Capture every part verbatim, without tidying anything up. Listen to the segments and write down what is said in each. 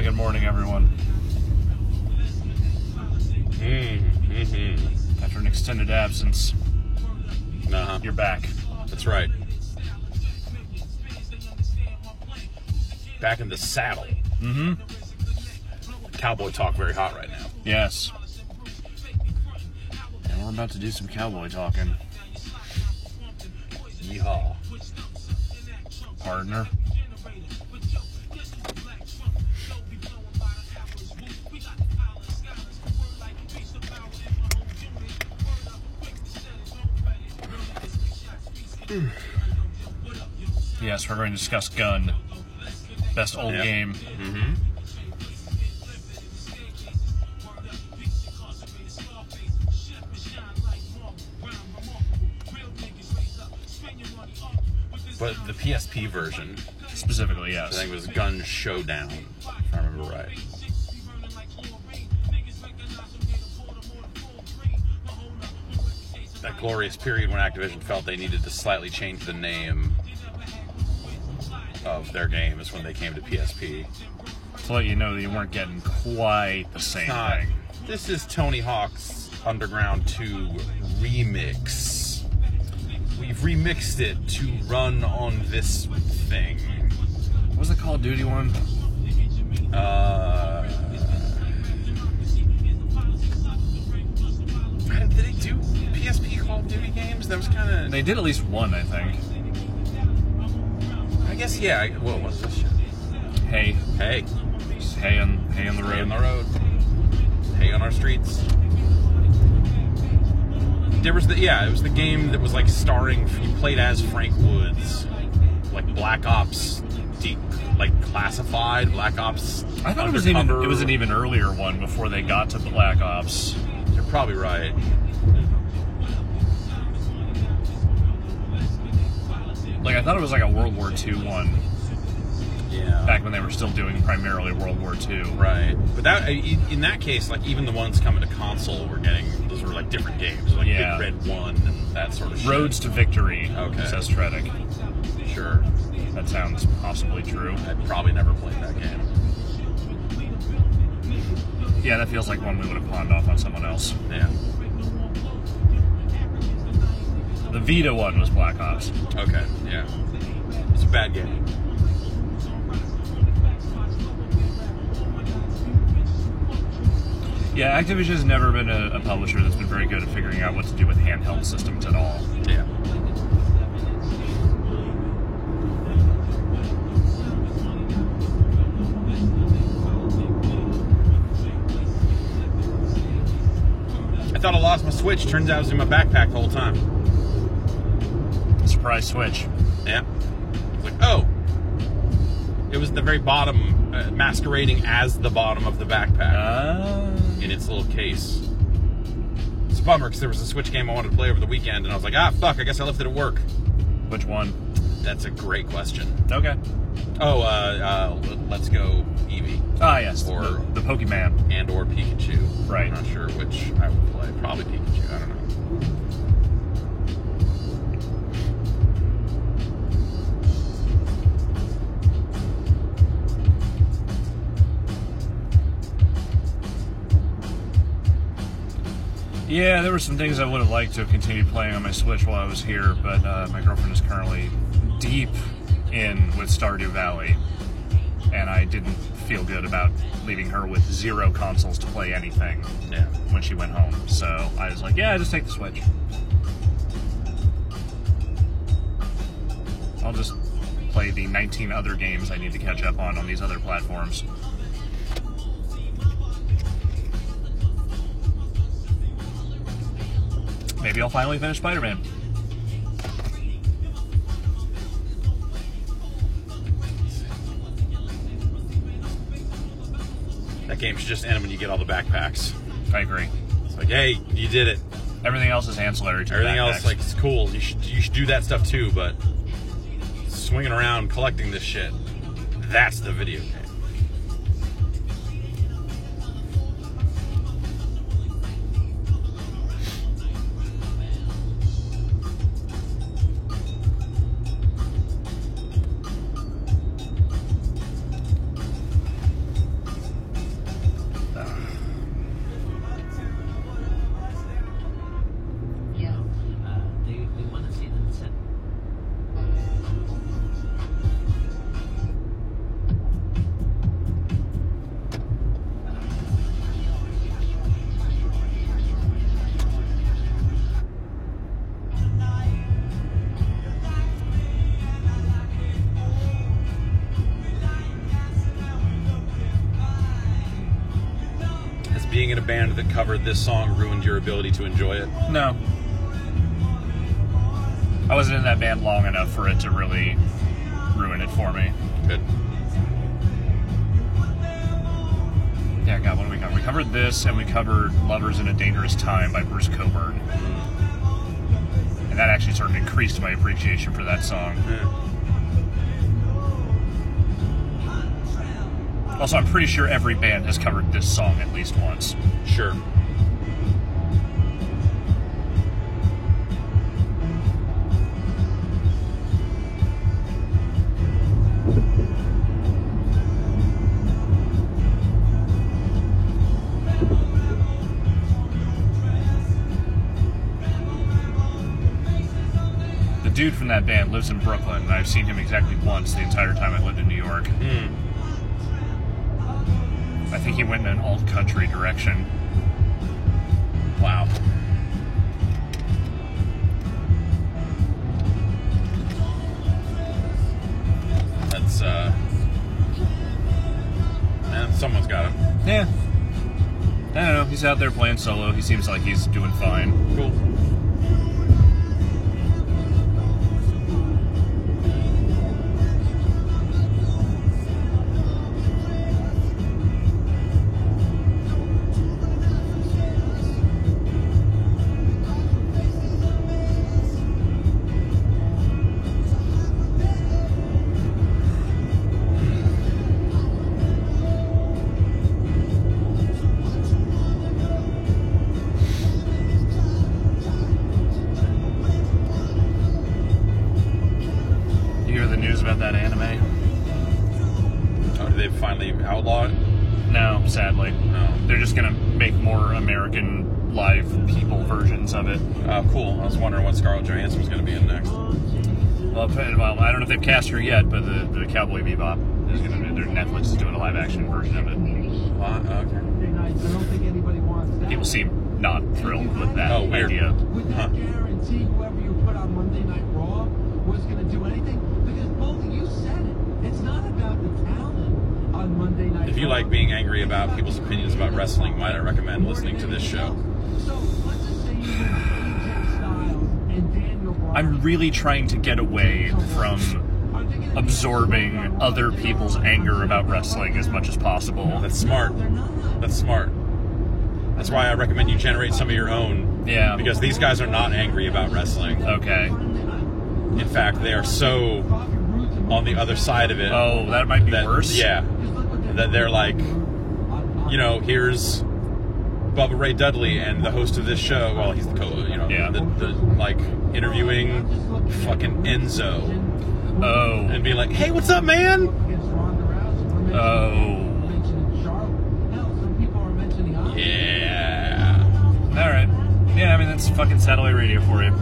good morning, everyone. Mm, mm-hmm. After an extended absence, Uh-huh. you're back. That's right. Back in the saddle. Mm-hmm. Cowboy talk very hot right now. Yes. And we're about to do some cowboy talking. Yeehaw. Partner. Yes, we're going to discuss Gun. Best old Yep. game. Mm-hmm. But the P S P version, Specifically, I yes. think, was Gun Showdown, if I remember right. That glorious period when Activision felt they needed to slightly change the name of their game is when they came to P S P. To let you know that you weren't getting quite the same Not- thing. This is Tony Hawk's Underground two remix. We've remixed it to run on this thing. What was the Call of Duty one? Uh, did they do P S P Call of Duty games? That was kind of... They did at least one, I think. I guess, yeah. I- What was this shit? Hey. Hey. Just hay on, hay on the road. Hey on the road. Hey on our streets. There was the, yeah, it was the game that was like starring, you played as Frank Woods. Like Black Ops Deep, like Classified, Black Ops I thought it was even Undercover. it was an even earlier one before they got to Black Ops. You're probably right. Like I thought it was like a World War Two one Yeah. back when they were still doing primarily World War Two. Right, but that in that case, like even the ones coming to console were getting those were like different games, like Yeah. Big Red One and that sort of shit. Roads to Victory, Okay. says Tredic. Sure, That sounds possibly true. I'd probably never played that game. Yeah, that feels like one we would have pawned off on someone else. Yeah. The Vita one was Black Ops. Okay. Yeah. It's a bad game. Yeah, Activision has never been a, a publisher that's been very good at figuring out what to do with handheld systems at all. Yeah. I thought I lost my Switch. Turns out it was in my backpack the whole time. Surprise Switch. Yeah. It's like, oh. It was the very bottom, uh, masquerading as the bottom of the backpack Uh, in its little case. It's a bummer because there was a Switch game I wanted to play over the weekend, and I was like, ah, fuck, I guess I left it at work. which one? That's a great question. Okay. Oh, uh, uh, Let's Go Eevee. Ah, yes. Or- the, the Pokemon. And or Pikachu. Right. I'm not sure which I would play. Probably Pikachu. I don't know. Yeah, there were some things I would have liked to have continued playing on my Switch while I was here, but uh, my girlfriend is currently deep in with Stardew Valley, and I didn't feel good about leaving her with zero consoles to play anything Yeah. when she went home. So I was like, yeah, just take the Switch. I'll just play the nineteen other games I need to catch up on on these other platforms. Maybe I'll finally finish Spider-Man. That game should just end when you get all the backpacks. I agree. It's like, hey, you did it. Everything else is ancillary to the Everything backpacks. else, like, it's cool. You should you should do that stuff too, but swinging around collecting this shit, that's the video game. being in a band that covered this song ruined your ability to enjoy it? No. I wasn't in that band long enough for it to really ruin it for me. Good. Yeah, God, what do we cover? We covered this, and we covered Lovers in a Dangerous Time by Bruce Cockburn. And that actually sort of increased my appreciation for that song. Yeah. Also, I'm pretty sure every band has covered this song at least once. Sure. The dude from that band lives in Brooklyn, and I've seen him exactly once the entire time I lived in New York. Mm. I think he went in an alt-country direction. Wow. That's, uh... man, someone's got him. Yeah. I don't know. He's out there playing solo. He seems like he's doing fine. Cool. That anime? Oh, did they finally outlaw it? No, sadly. No. They're just gonna make more American live people versions of it. Oh, cool. I was wondering what Scarlett Johansson was going to be in next. Well, well, I don't know if they've cast her yet, but the, the Cowboy Bebop is gonna. Their Netflix is doing a live action version of it. What? Okay. People seem not thrilled with that oh, weird. idea. Would that Huh. guarantee whoever you put on Monday Night Raw was going to do anything? Because both of you said it. It's not about the talent on Monday Night If you Raw. like being angry about people's opinions about wrestling, might I recommend listening to this show? So let's just say you were A J Styles and Daniel Bryan. I'm really trying to get away from Are they gonna be- absorbing other people's anger about wrestling as much as possible. That's smart. They're not. That's smart. That's why I recommend you generate some of your own. Yeah. Because these guys are not angry about wrestling. Okay. In fact, they are so on the other side of it. Oh, that might be that, worse. Yeah. That they're like, you know, here's Bubba Ray Dudley and the host of this show. Well, he's the co, you know, Yeah. the, the like interviewing fucking Enzo Oh. and being like, "Hey, what's up, man?" Oh. Yeah. All right. Yeah, I mean that's fucking satellite radio for you.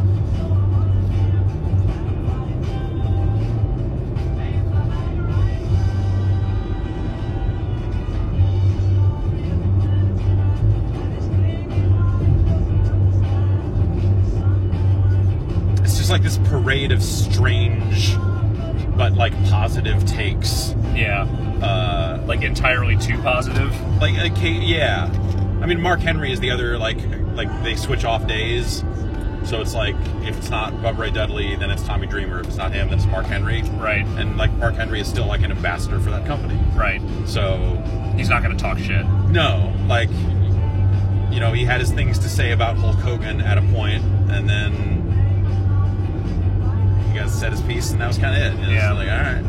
It's just like this parade of strange, but like positive takes. Yeah. Uh, Like entirely too positive. like, okay, yeah. I mean, Mark Henry is the other, like, like they switch off days. So it's like, if it's not Bubba Ray Dudley, then it's Tommy Dreamer. If it's not him, then it's Mark Henry. Right. And, like, Mark Henry is still, like, an ambassador for that company. Right. So, He's not going to talk shit. no, like, you know, he had his things to say about Hulk Hogan at a point, and then he got said his piece, and that was kind of it. And Yeah. It's like, all right.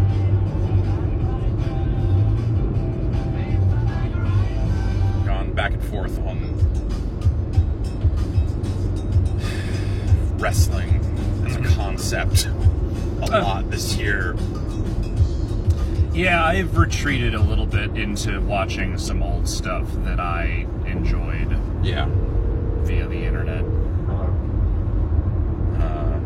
Gone back and forth on wrestling as a concept a Uh. lot this year. Yeah, I've retreated a little bit into watching some old stuff that I enjoyed Yeah. via the internet. Uh,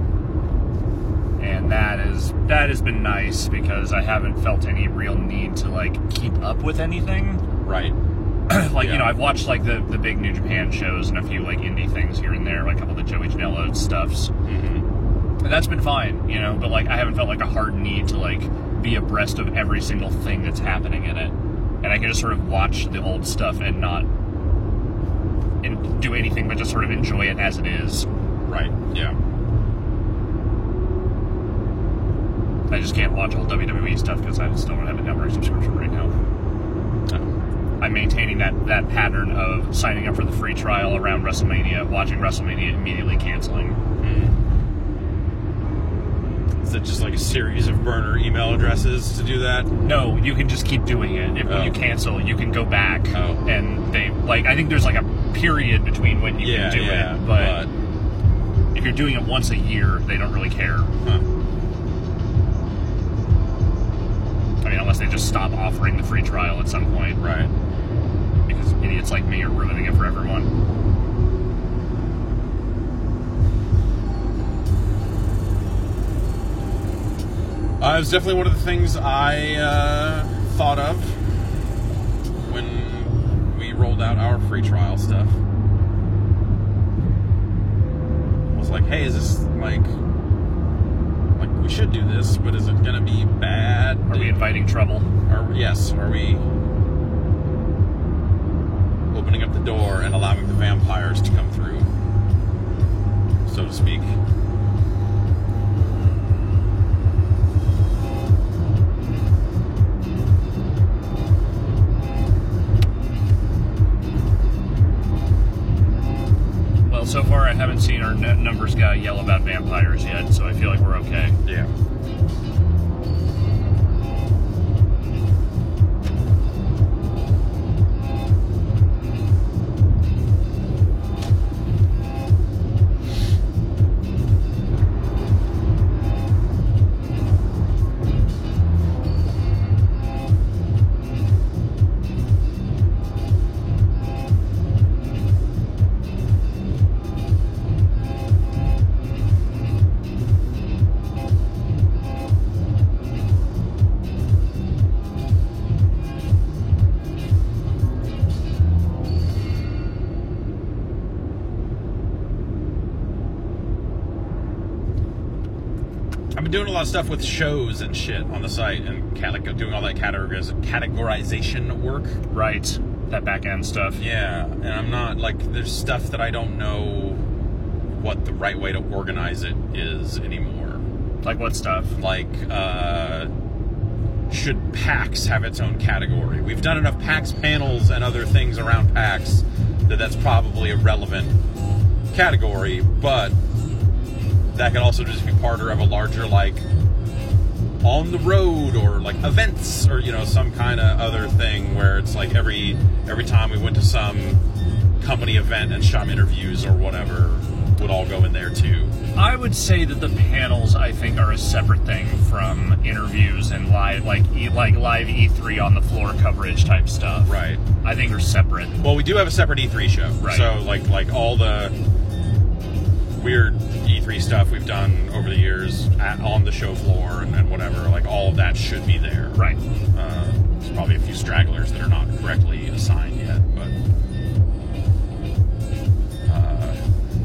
And that is that has been nice because I haven't felt any real need to like keep up with anything. right. like, Yeah. you know, I've watched like the, the big New Japan shows and a few like indie things here and there, like a couple of the Joey Janela stuffs. Mm-hmm. And that's been fine, you know, but like I haven't felt like a hard need to like be abreast of every single thing that's happening in it. and I can just sort of watch the old stuff and not and do anything but just sort of enjoy it as it is. Right. Yeah. I just can't watch old W W E stuff because I still don't have a network subscription right now. No. I'm maintaining that, that pattern of signing up for the free trial around WrestleMania, watching WrestleMania, immediately canceling. Mm. Is it just like a series of burner email addresses to do that? No, you can just keep doing it. If Oh. when you cancel, you can go back, Oh. and they like. I think there's like a period between when you Yeah, can do yeah, it, but, if you're doing it once a year, they don't really care. Huh. I mean, unless they just stop offering the free trial at some point, Right. because idiots like me are ruining it for everyone. Uh, it was definitely one of the things I uh, thought of when we rolled out our free trial stuff. I was like, hey, is this like, like we should do this, but is it going to be bad? Are we inviting trouble? Are, yes, are we opening up the door and allowing the vampires to come through, so to speak? Well, so far I haven't seen our net numbers guy yell about vampires yet, so I feel like we're okay. Yeah. I've been doing a lot of stuff with shows and shit on the site, and cat- like doing all that categoriz- categorization work. Right. That back end stuff. Yeah, and I'm not, like, there's stuff that I don't know what the right way to organize it is anymore. Like what stuff? Like, uh, should PAX have its own category? We've done enough PAX panels and other things around PAX that that's probably a relevant category, but that could also just be part of a larger, like, on the road or like events or, you know, some kind of other thing where it's like every every time we went to some company event and shot interviews or whatever would all go in there too. I would say that the panels, I think, are a separate thing from interviews and live, like e- like live E three on the floor coverage type stuff. Right. I think are separate. Well, we do have a separate E three show. Right. So like like all the weird E three stuff we've done over the years at, on the show floor and, and whatever, like all of that should be there. Right. Uh, there's probably a few stragglers that are not correctly assigned yet, but uh,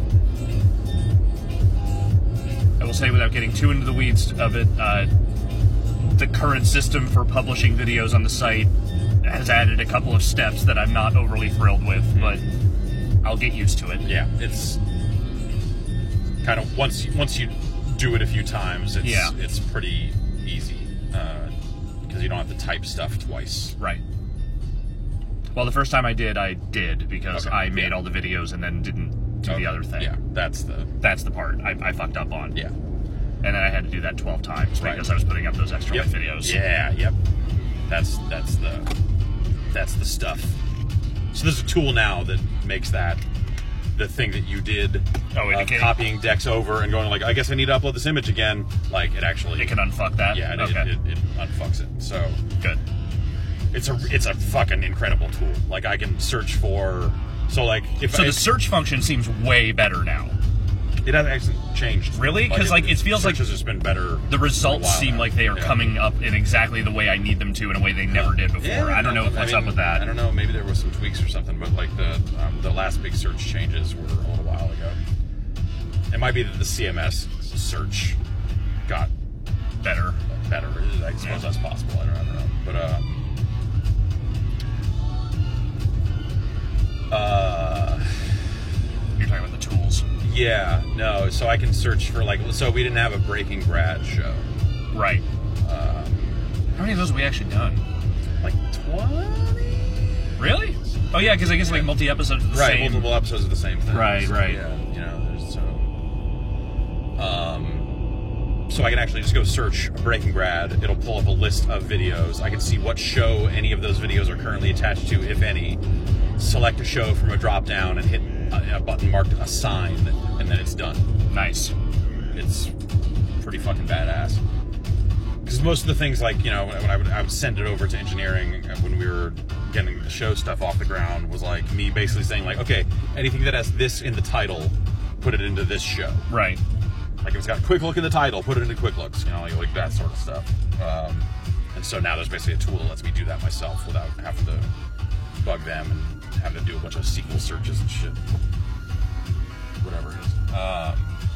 I will say, without getting too into the weeds of it, uh, the current system for publishing videos on the site has added a couple of steps that I'm not overly thrilled with, but I'll get used to it. yeah, it's kind of once once you do it a few times, it's Yeah. it's pretty easy because you don't have to type stuff twice. Right. Well, the first time I did, I did, because Okay, I made yeah. all the videos and then didn't do Okay, the other thing. Yeah, that's the That's the part I, I fucked up on. yeah. And then I had to do that twelve times Right. because I was putting up those extra Yep. videos. Yeah, yep. That's that's the that's the stuff. So there's a tool now that makes that the thing that you did, Oh, uh, indicating- copying decks over and going like, I guess I need to upload this image again. Like it actually, It can unfuck that? yeah, it, Okay. it, it, it unfucks it. So Good. it's a it's a fucking incredible tool. Like I can search for so like if So I, the search function seems way better now. it hasn't actually changed Really? 'Cause, like, it feels like search has just been better. The for a results while seem now. like they are Yeah. coming up in exactly the way I need them to, in a way they never did before. Yeah, I don't know no, what's I mean, up with that. I don't know. Maybe there was some tweaks or something, but like the um, the last big search changes were a little while ago. It might be that the C M S search got Better. better. I suppose Yeah. that's possible. I don't, I don't know, but uh, Uh, You're talking about the tools. yeah, no. So I can search for like. So we didn't have a Breaking Brad show. Right. Um, How many of those have we actually done? like twenty. Really? Oh yeah, because I guess like multi-episodes of the Right, same. multiple episodes of the same thing. Right, So, right. Yeah, you know, there's so. Um, so I can actually just go search Breaking Brad. It'll pull up a list of videos. I can see what show any of those videos are currently attached to, if any. Select a show from a drop down and hit a, a button marked assign, and then it's done. Nice. It's pretty fucking badass. Because most of the things, like, you know, when I would, I would send it over to engineering when we were getting the show stuff off the ground, was like me basically saying, like, okay, anything that has this in the title, put it into this show. Right. Like, if it's got a quick look in the title, put it into quick looks, you know, like, like that sort of stuff. Um, and so now there's basically a tool that lets me do that myself without having to bug them and having to do a bunch of S Q L searches and shit. Whatever it is. Um,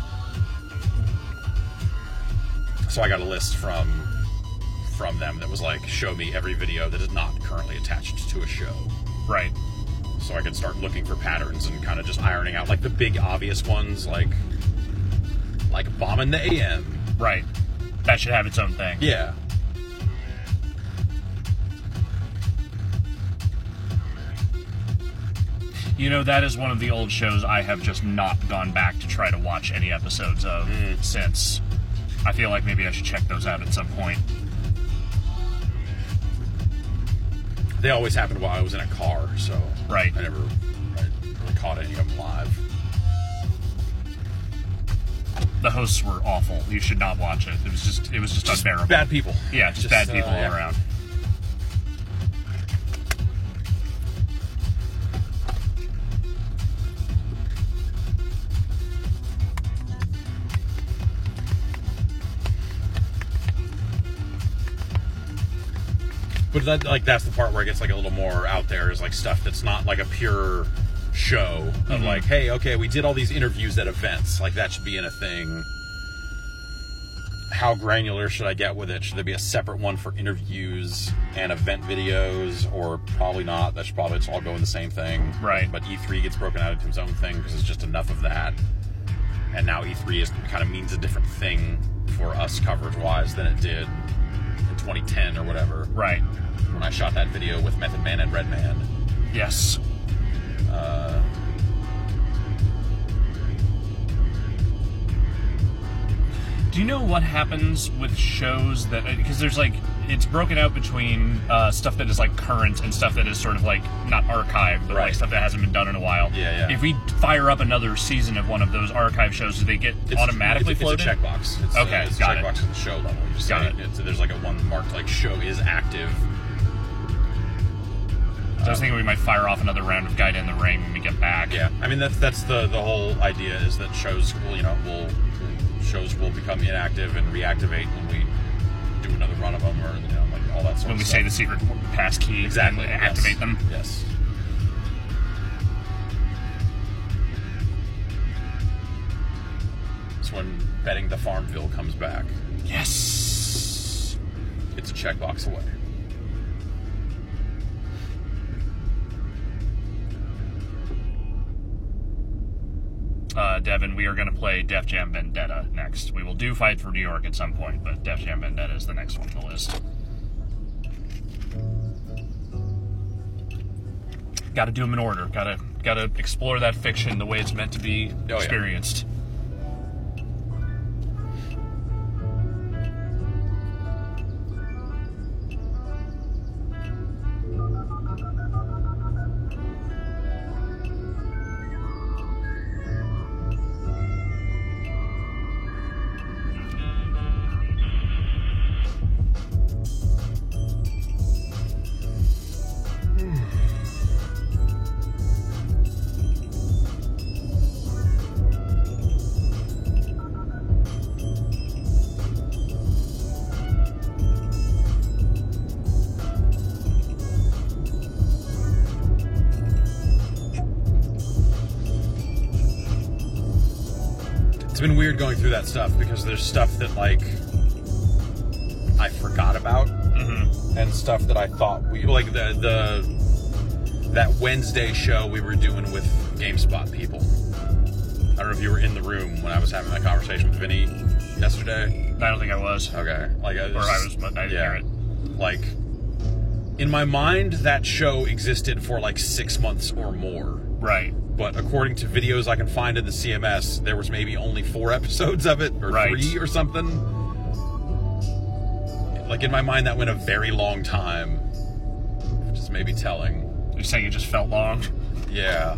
so I got a list from from them that was like, show me every video that is not currently attached to a show. Right. So I could start looking for patterns and kind of just ironing out like the big obvious ones, like like bombing the A M. Right. That should have its own thing. Yeah. You know, that is one of the old shows I have just not gone back to try to watch any episodes of Mm. since. I feel like maybe I should check those out at some point. They always happened while I was in a car, so Right. I never I really caught any of them live. The hosts were awful. You should not watch it. It was just, it was just, Just unbearable. bad people. Yeah, just, Just, bad uh, people all yeah. around. But that, like, that's the part where it gets like a little more out there, is like stuff that's not like a pure show of Mhm. like, hey, okay, we did all these interviews at events, like that should be in a thing. How granular should I get with it? Should there be a separate one for interviews and event videos, or probably not? That should probably just all go in the same thing. Right. But E three gets broken out into its own thing because it's just enough of that. And now E three is kind of means a different thing for us coverage-wise than it did in twenty ten or whatever. Right. When I shot that video with Method Man and Redman. Yes. Uh, Do you know what happens with shows that, because there's like, it's broken out between uh, stuff that is like current and stuff that is sort of like not archived, but Right. like stuff that hasn't been done in a while. Yeah, yeah. If we fire up another season of one of those archive shows, do they get it's, automatically it's, floated? It's a checkbox. It's Okay, a, it's got a it. checkbox at the show level. You just Got say it. It's, there's like a one marked like show is active. So I was thinking we might fire off another round of Guide in the Ring when we get back. Yeah, I mean that's that's the the whole idea, is that shows will you know will shows will become inactive and reactivate when we do another run of them, or you know like all that sort When of we stuff. say the secret pass key exactly and yes. activate them. Yes. It's when Betting the Farmville comes back. Yes. It's a checkbox away. Uh, Devin, we are going to play Def Jam Vendetta next. We will do Fight for New York at some point, but Def Jam Vendetta is the next one on the list. Got to do them in order. Got to got to explore that fiction the way it's meant to be yeah. experienced. It's been weird going through that stuff because there's stuff that like I forgot about, Mm-hmm. and stuff that I thought we like the the that Wednesday show we were doing with GameSpot people. I don't know if you were in the room when I was having that conversation with Vinny yesterday. I don't think I was. Okay. Like I was, Or I was, but I didn't yeah. hear it. Like, in my mind, that show existed for like six months or more. Right. But according to videos I can find in the C M S, there was maybe only four episodes of it, or Right. three or something. Like, in my mind, that went a very long time. Which is maybe telling. You're saying it just felt long? Yeah.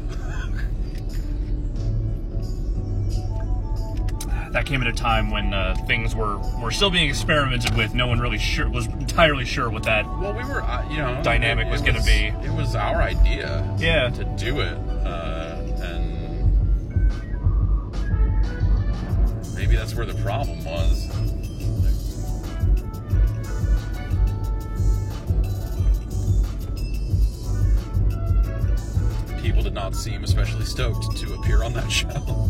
That came at a time when uh, things were, were still being experimented with. No one really sure was entirely sure what that. Well, we were, uh, you know... Dynamic it, was it gonna be. It was our idea. Yeah. To do it. Uh, and... maybe that's where the problem was. People did not seem especially stoked to appear on that show.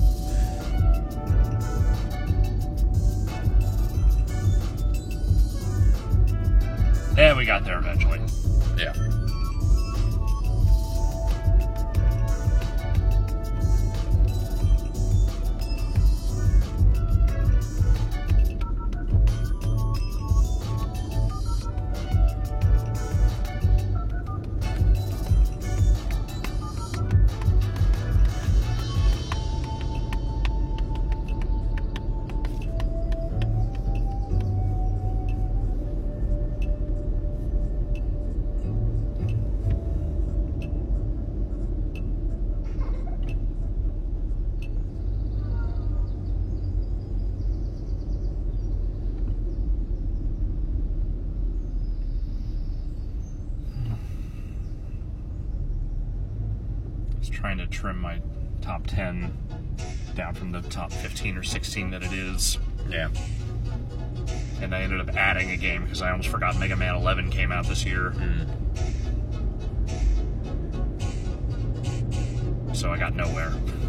Yeah, we got there eventually. Yeah. Trying to trim my top ten down from the top fifteen or sixteen that it is. Yeah. And I ended up adding a game because I almost forgot Mega Man eleven came out this year. Mm. So I got nowhere.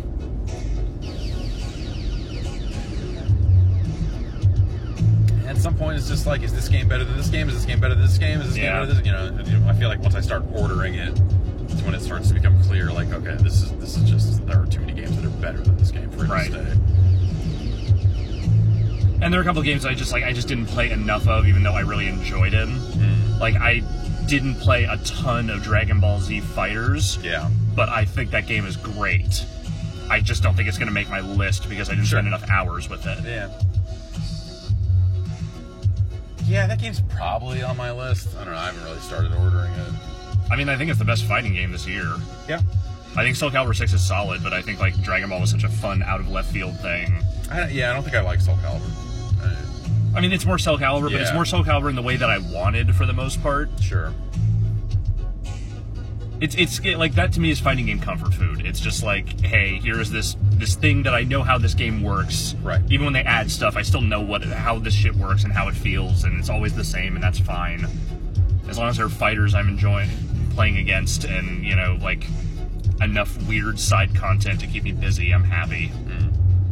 At some point, it's just like, is this game better than this game? Is this game better than this game? Is this Yeah. game better than this? You know, I feel like once I start ordering it, it's when it starts to become clear. Like, okay, this is this is just there are too many games that are better than this game for it Right. to stay. And there are a couple of games I just like I just didn't play enough of, even though I really enjoyed them. Mm. Like I didn't play a ton of Dragon Ball Z Fighters, Yeah. but I think that game is great. I just don't think it's going to make my list because I didn't Sure. spend enough hours with it. Yeah. Yeah, that game's probably on my list. I don't know. I haven't really started ordering it. I mean, I think it's the best fighting game this year. Yeah. I think Soul Calibur six is solid, but I think like Dragon Ball was such a fun out of left field thing. I don't, yeah, I don't think I like Soul Calibur. Uh, I mean, it's more Soul Calibur, but it's Yeah. more Soul Calibur in the way that I wanted for the most part. sure. It's it's it, like that to me is fighting game comfort food. It's just like, hey, here is this this thing that I know how this game works. Right. Even when they add stuff, I still know what how this shit works and how it feels, and it's always the same, and that's fine. As long as there are fighters I'm enjoying playing against, and you know, like enough weird side content to keep me busy, I'm happy. Mm.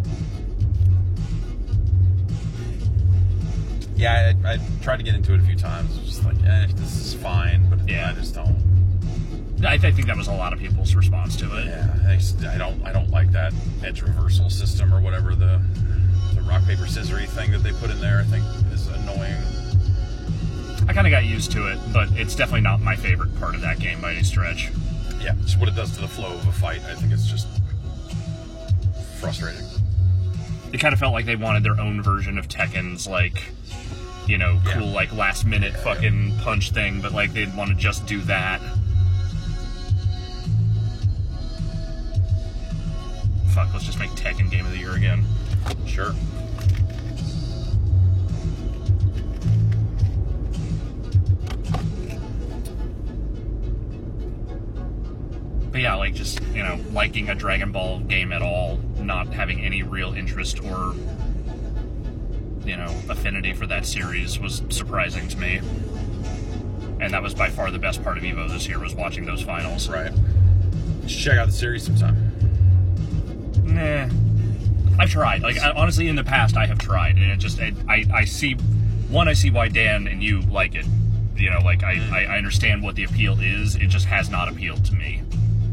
Yeah, I, I tried to get into it a few times. It was just like, eh, this is fine, but Yeah. I just don't. I, I think that was a lot of people's response to it. Yeah, I, just- I don't. I don't like that edge reversal system or whatever the the rock paper scissory thing that they put in there. I think is annoying. I kind of got used to it, but it's definitely not my favorite part of that game by any stretch. Yeah, just what it does to the flow of a fight. I think it's just frustrating. It kind of felt like they wanted their own version of Tekken's, like, you know, Yeah. cool, like, last minute fucking punch thing, but, like, they'd want to just do that. Fuck, let's just make Tekken Game of the Year again. Sure. But yeah, like, just, you know, liking a Dragon Ball game at all, not having any real interest or, you know, affinity for that series was surprising to me. And that was by far the best part of EVO this year, was watching those finals. Right. You should check out the series sometime. Nah. I've tried. Like, I, honestly, in the past, I have tried. And it just, it, I, I see, one, I see why Dan and you like it. You know, like, I, I, I understand what the appeal is. It just has not appealed to me.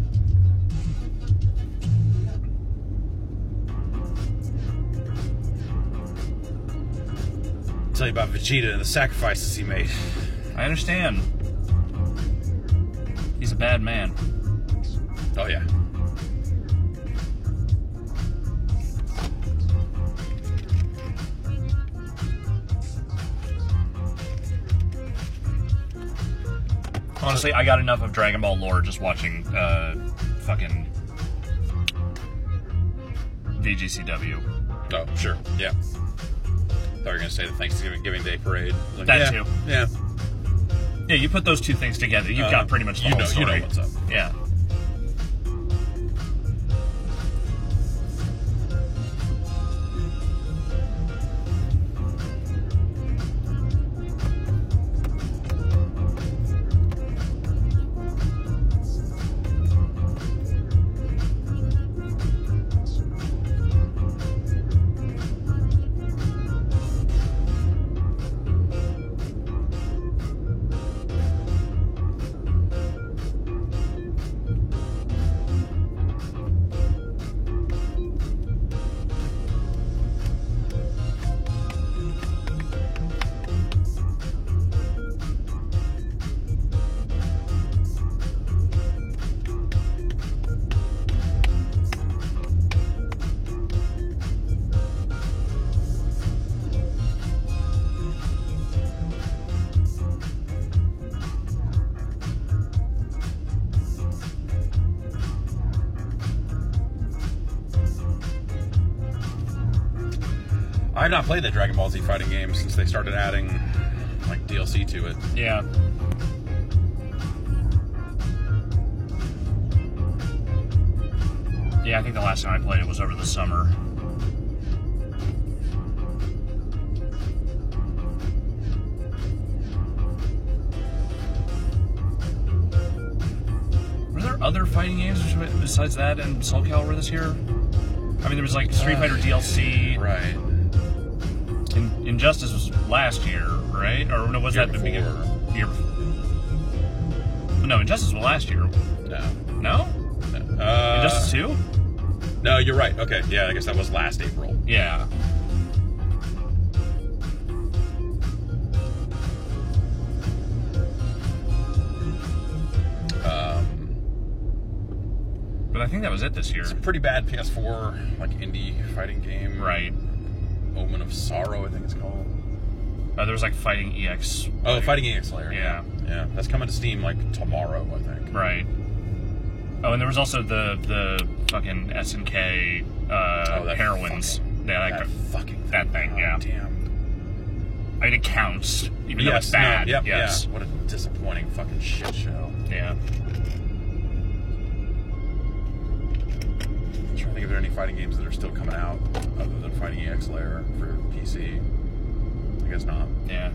Tell you about Vegeta and the sacrifices he made. I understand. He's a bad man. Oh, yeah. Honestly, I got enough of Dragon Ball lore just watching uh, fucking V G C W. Oh, sure. Yeah. I thought you were going to say the Thanksgiving Giving Day Parade. Like, That yeah, too. Yeah. Yeah, you put those two things together, you've Uh, got pretty much the you whole know, story. You know what's up. Yeah. I have not played the Dragon Ball Z fighting game since they started adding, like, D L C to it. Yeah. Yeah, I think the last time I played it was over the summer. Were there other fighting games besides that and Soul Calibur this year? I mean, there was like Street Fighter D L C. Right. In, Injustice was last year, right? Or no, was Year that the before. beginning? Year before. No, Injustice was last year. No. No? No. Uh, Injustice two? No, you're right. Okay, yeah, I guess that was last April. Yeah. Um, But I think that was it this year. it's a pretty bad P S four, like, indie fighting game. Right. Omen of Sorrow, I think it's called. Uh, there was like Fighting E X. Oh, like, Fighting E X Slayer. Yeah. Yeah, that's coming to Steam, like, tomorrow, I think. Right. Oh, and there was also the the fucking S N K uh, Oh, that heroines. fucking- yeah, like, That fucking that thing, Oh, yeah. Damn. I mean, it counts, even though it's Yes, bad. no, yep, yes. yeah. What a disappointing fucking shit show. Yeah. I'm trying to think if there are any fighting games that are still coming out other than Fighting E X Layer for P C. I guess not. Yeah.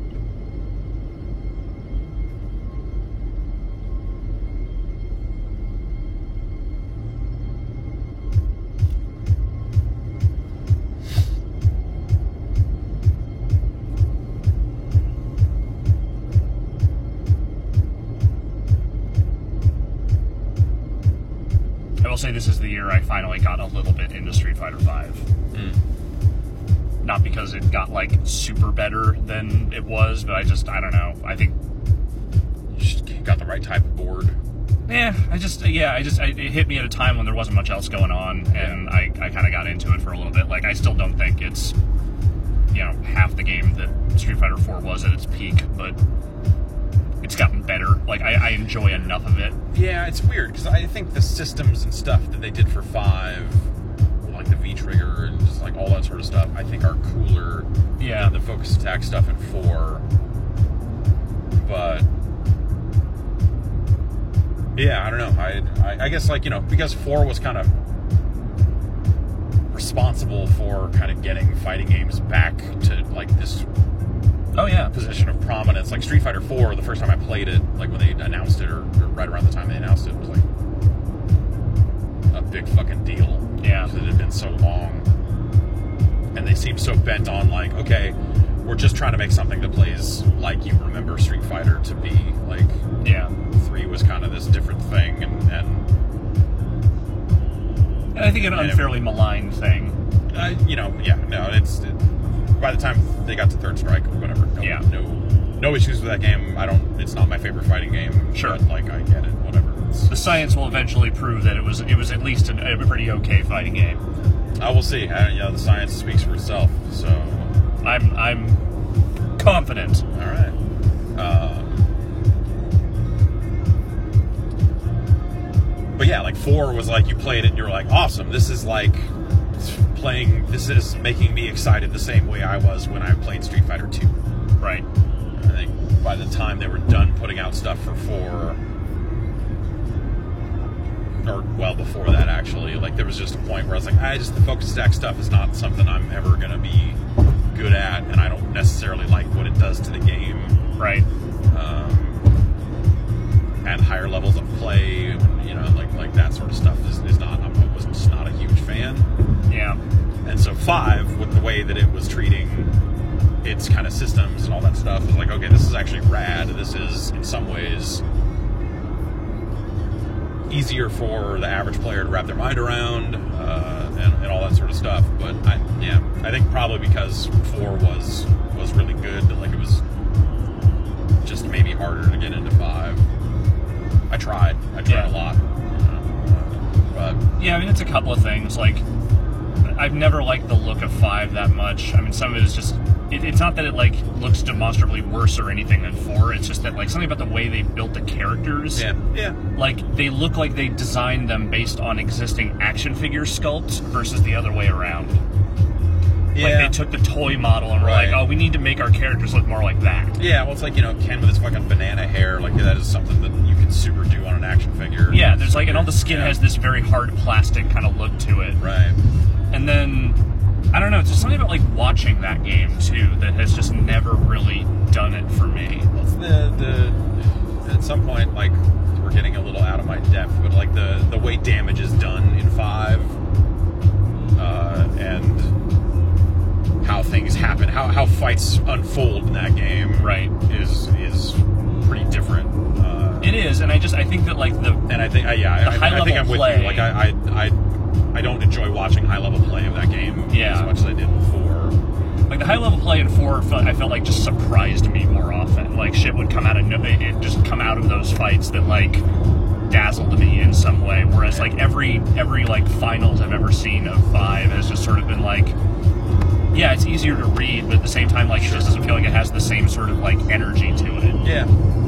I will say this is the year I finally got a little bit into Street Fighter five. Mm. Not because it got, like, super better than it was, but I just, I don't know. I think, You just got the right type of board. yeah, I just, yeah, I just, I, it hit me at a time when there wasn't much else going on, and I, I kind of got into it for a little bit. Like, I still don't think it's, you know, half the game that Street Fighter four was at its peak, but it's gotten better. Like, I, I enjoy enough of it. Yeah, it's weird because I think the systems and stuff that they did for five, like the V trigger and just like all that sort of stuff, I think are cooler Yeah. than the focus attack stuff in four. But yeah, I don't know. I, I I guess like you know because four was kind of responsible for kind of getting fighting games back to like this Oh, yeah. position of prominence. Like Street Fighter four, the first time I played it, like when they announced it, or, or right around the time they announced it, was like a big fucking deal. Yeah. Because it had been so long. And they seemed so bent on, like, okay, we're just trying to make something that plays like you remember Street Fighter to be. Like, Yeah. three was kind of this different thing, and, and And I think an And it- unfairly maligned thing. uh, you know, yeah, no, it's it, by the time they got to Third Strike, whatever. No, Yeah. no, no issues with that game. I don't. It's not my favorite fighting game. Sure. but, like, I get it. Whatever. It's, The science will eventually prove that it was it was at least an, a pretty okay fighting game. I will see. Uh, yeah, the science speaks for itself. So, I'm I'm confident. all right. Uh, but yeah, like four was like you played it and you were like, awesome. This is like playing. This is making me excited the same way I was when I played Street Fighter two. Right. I think by the time they were done putting out stuff for four, or well before that actually, like there was just a point where I was like, I just the focus stack stuff is not something I'm ever gonna be good at, and I don't necessarily like what it does to the game. Right. Um, and higher levels of play, you know, like like that sort of stuff is, is not. I was just not a huge fan. Yeah. And so five, with the way that it was treating its kind of systems and all that stuff, was like, okay, this is actually rad. This is, in some ways, easier for the average player to wrap their mind around, uh, and, and all that sort of stuff. But I, yeah, I think probably because four was was really good, like it was just maybe harder to get into five. I tried. I tried Yeah. a lot. Uh, but Yeah, I mean, it's a couple of things. Like, I've never liked the look of five that much. I mean, some of it is just... It, it's not that it, like, looks demonstrably worse or anything than four. It's just that, like, something about the way they built the characters... yeah, yeah. Like, they look like they designed them based on existing action figure sculpts versus the other way around. Yeah. Like, they took the toy model and were Right. like, oh, we need to make our characters look more like that. Yeah, well, it's like, you know, Ken with his fucking banana hair. Like, that is something that you can super do on an action figure. Yeah, there's like, and all the skin Yeah. has this very hard plastic kind of look to it. Right. And then, I don't know, it's just something about, like, watching that game, too, that has just never really done it for me. Well, it's the, the, at some point, like, we're getting a little out of my depth, but, like, the, the way damage is done in five, uh, and how things happen, how, how fights unfold in that game, Right. is is pretty different. Uh, It is, and I just, I think that, like, the... and I think, uh, yeah, I, I, I think high-level I'm with play- you. Like, I, I, I, I don't enjoy watching high level play of that game Yeah. as much as I did before. Like, the high-level play in four, felt- I felt like just surprised me more often. Like, shit would come out of... No, it just come out of those fights that, like, dazzled me in some way. Whereas, like, every, every like, finals I've ever seen of five has just sort of been, like... Yeah, it's easier to read, but at the same time, like, it just doesn't feel like it has the same sort of, like, energy to it. Yeah.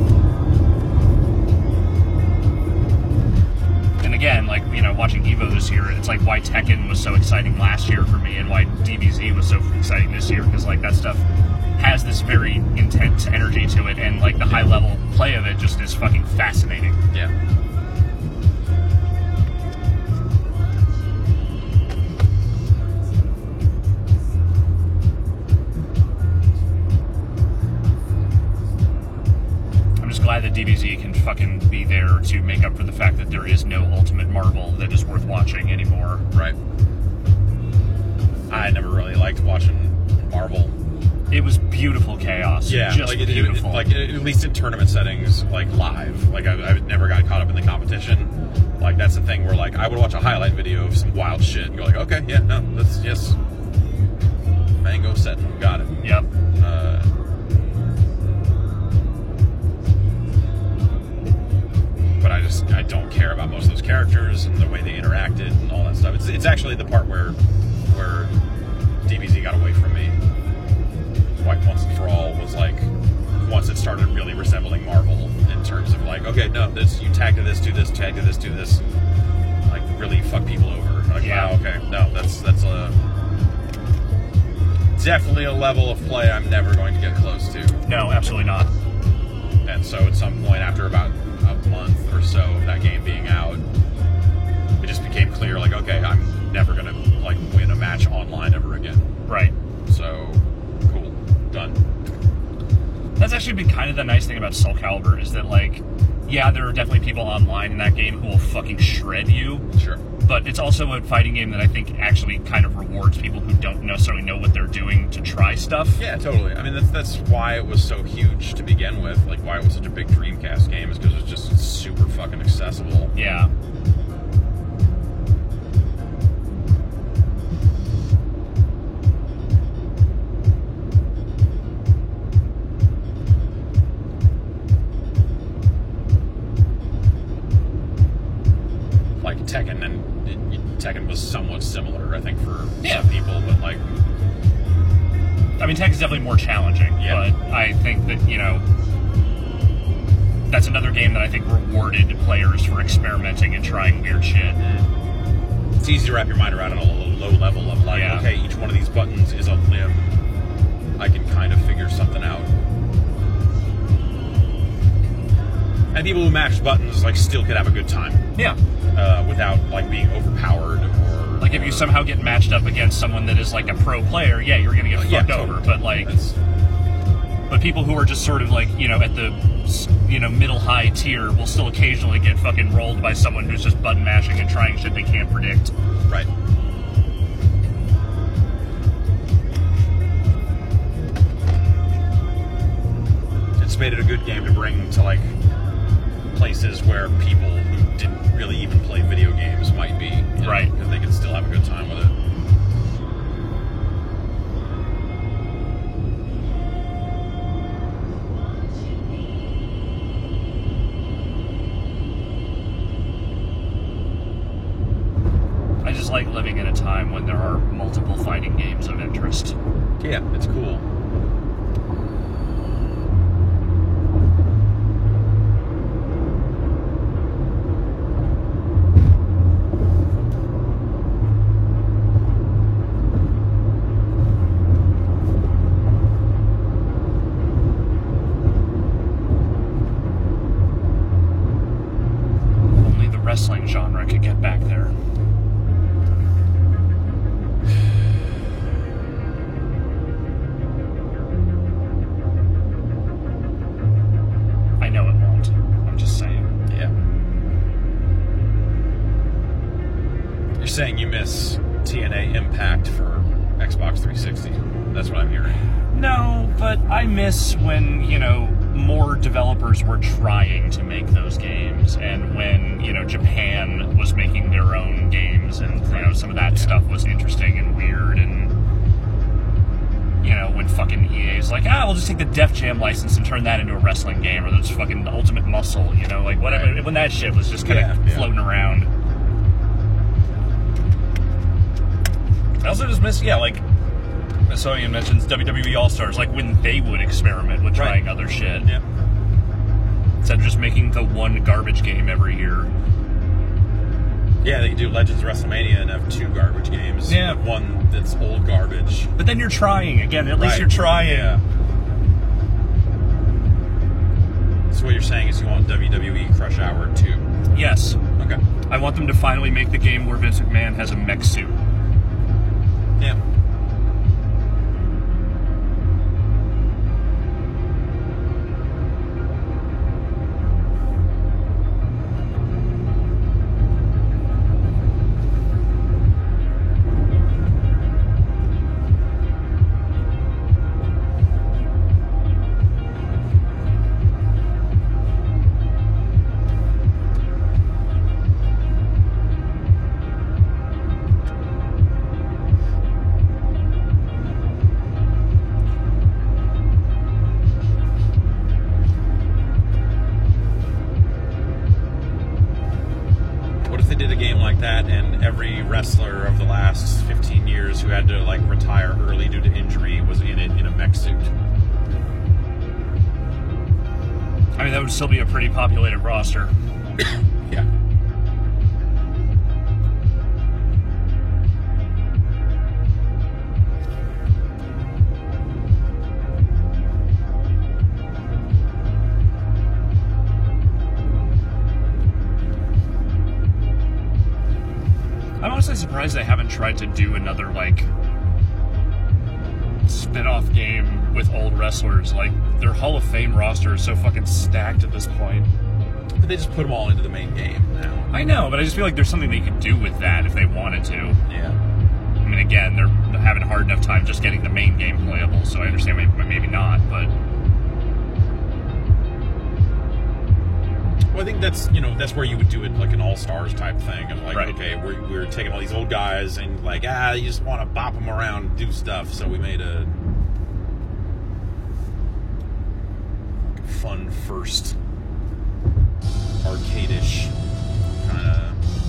And again, like, you know, watching Evo this year, it's like why Tekken was so exciting last year for me and why D B Z was so exciting this year, because, like, that stuff has this very intense energy to it, and, like, the high-level play of it just is fucking fascinating. Yeah. I'm just glad that D B Z can fucking be there to make up for the fact that there is no Ultimate Marvel that is worth watching anymore. Right. I never really liked watching Marvel. It was beautiful chaos. Yeah, just like it, it, beautiful. like at least in tournament settings, like live. Like I, I never got caught up in the competition. Like that's the thing where like I would watch a highlight video of some wild shit and go like, okay, yeah, no, that's yes, Mango set, got it. Yep. Uh, but I just I don't care about most of those characters and the way they interacted and all that stuff. It's it's actually the part where where D B Z got away from me. Like Once and For All was like once it started really resembling Marvel in terms of like, okay, no, this you tag to this, do this, tag to this, do this, like really fuck people over. Like, Yeah. wow, okay, no, that's that's a definitely a level of play I'm never going to get close to. No, absolutely not. And so at some point after about a month or so of that game being out, it just became clear like, okay, I'm never gonna like win a match online ever again. Right. So cool. Done. That's actually been kind of the nice thing about Soul Calibur is that, like, yeah, there are definitely people online in that game who will fucking shred you. Sure. But it's also a fighting game that I think actually kind of rewards people who don't necessarily know what they're doing to try stuff. Yeah, totally. I mean, that's that's why it was so huge to begin with. Like, why it was such a big Dreamcast game is because it was just super fucking accessible. Yeah. Like Tekken, and it, it, Tekken was somewhat similar, I think, for Yeah. some people, but like, I mean, Tekken's definitely more challenging, Yeah. but I think that, you know, that's another game that I think rewarded players for experimenting and trying weird shit. it's easy to wrap your mind around on a low, low level of like, Yeah. okay, each one of these buttons is a limb. I can kind of figure something out. And people who mash buttons like still could have a good time Yeah. uh, without like being overpowered or Like, if you or- somehow get matched up against someone that is, like, a pro player, yeah, you're going to get Yeah, fucked totally. over. But, like, That's- but people who are just sort of, like, you know, at the, you know, middle-high tier will still occasionally get fucking rolled by someone who's just button mashing and trying shit they can't predict. right. It's made it a good game to bring to like places where people who didn't really even play video games might be, you know, Right. because they can still have a good time with it. I just like living in a time when there are multiple fighting games of interest. Yeah, it's cool. Only the wrestling genre could get back there. I know it won't. I'm just saying. Yeah. You're saying you miss T N A Impact for Xbox three sixty. That's what I'm hearing. No, but I miss when, you know, more developers were trying to make those games, and when, you know, Japan was making their own games, and, you know, some of that stuff was interesting and weird, and, you know, when fucking E A is like, ah, we'll just take the Def Jam license and turn that into a wrestling game, or that's fucking the Ultimate Muscle, you know, like, whatever, Right. when that shit was just kind Yeah, of yeah. floating around. I also just miss, yeah, like, Sonia mentions W W E All-Stars, like when they would experiment with Right. trying other shit. Yeah. Instead of just making the one garbage game every year. Yeah, they could do Legends of WrestleMania and have two garbage games. Yeah. But one that's old garbage. But then you're trying. Again, at least Right. you're trying. Yeah. So what you're saying is you want W W E Crush Hour two. Yes. Okay. I want them to finally make the game where Vince McMahon has a mech suit. Yeah. What if they did a game like that and every wrestler of the last fifteen years who had to like retire early due to injury was in it in a mech suit? I mean, that would still be a pretty populated roster. Yeah. I'm honestly surprised they haven't tried to do another, like, spin-off game with old wrestlers. Like, their Hall of Fame roster is so fucking stacked at this point. But they just put them all into the main game now. I know, but I just feel like there's something they could do with that if they wanted to. Yeah. I mean, again, they're having a hard enough time just getting the main game playable, so I understand maybe, maybe not, but... Well, I think that's, you know, that's where you would do it like an all-stars type thing. Of like, Right. okay, we're, we're taking all these old guys and like, ah, you just want to bop them around and do stuff, so we made a fun first arcade-ish kind of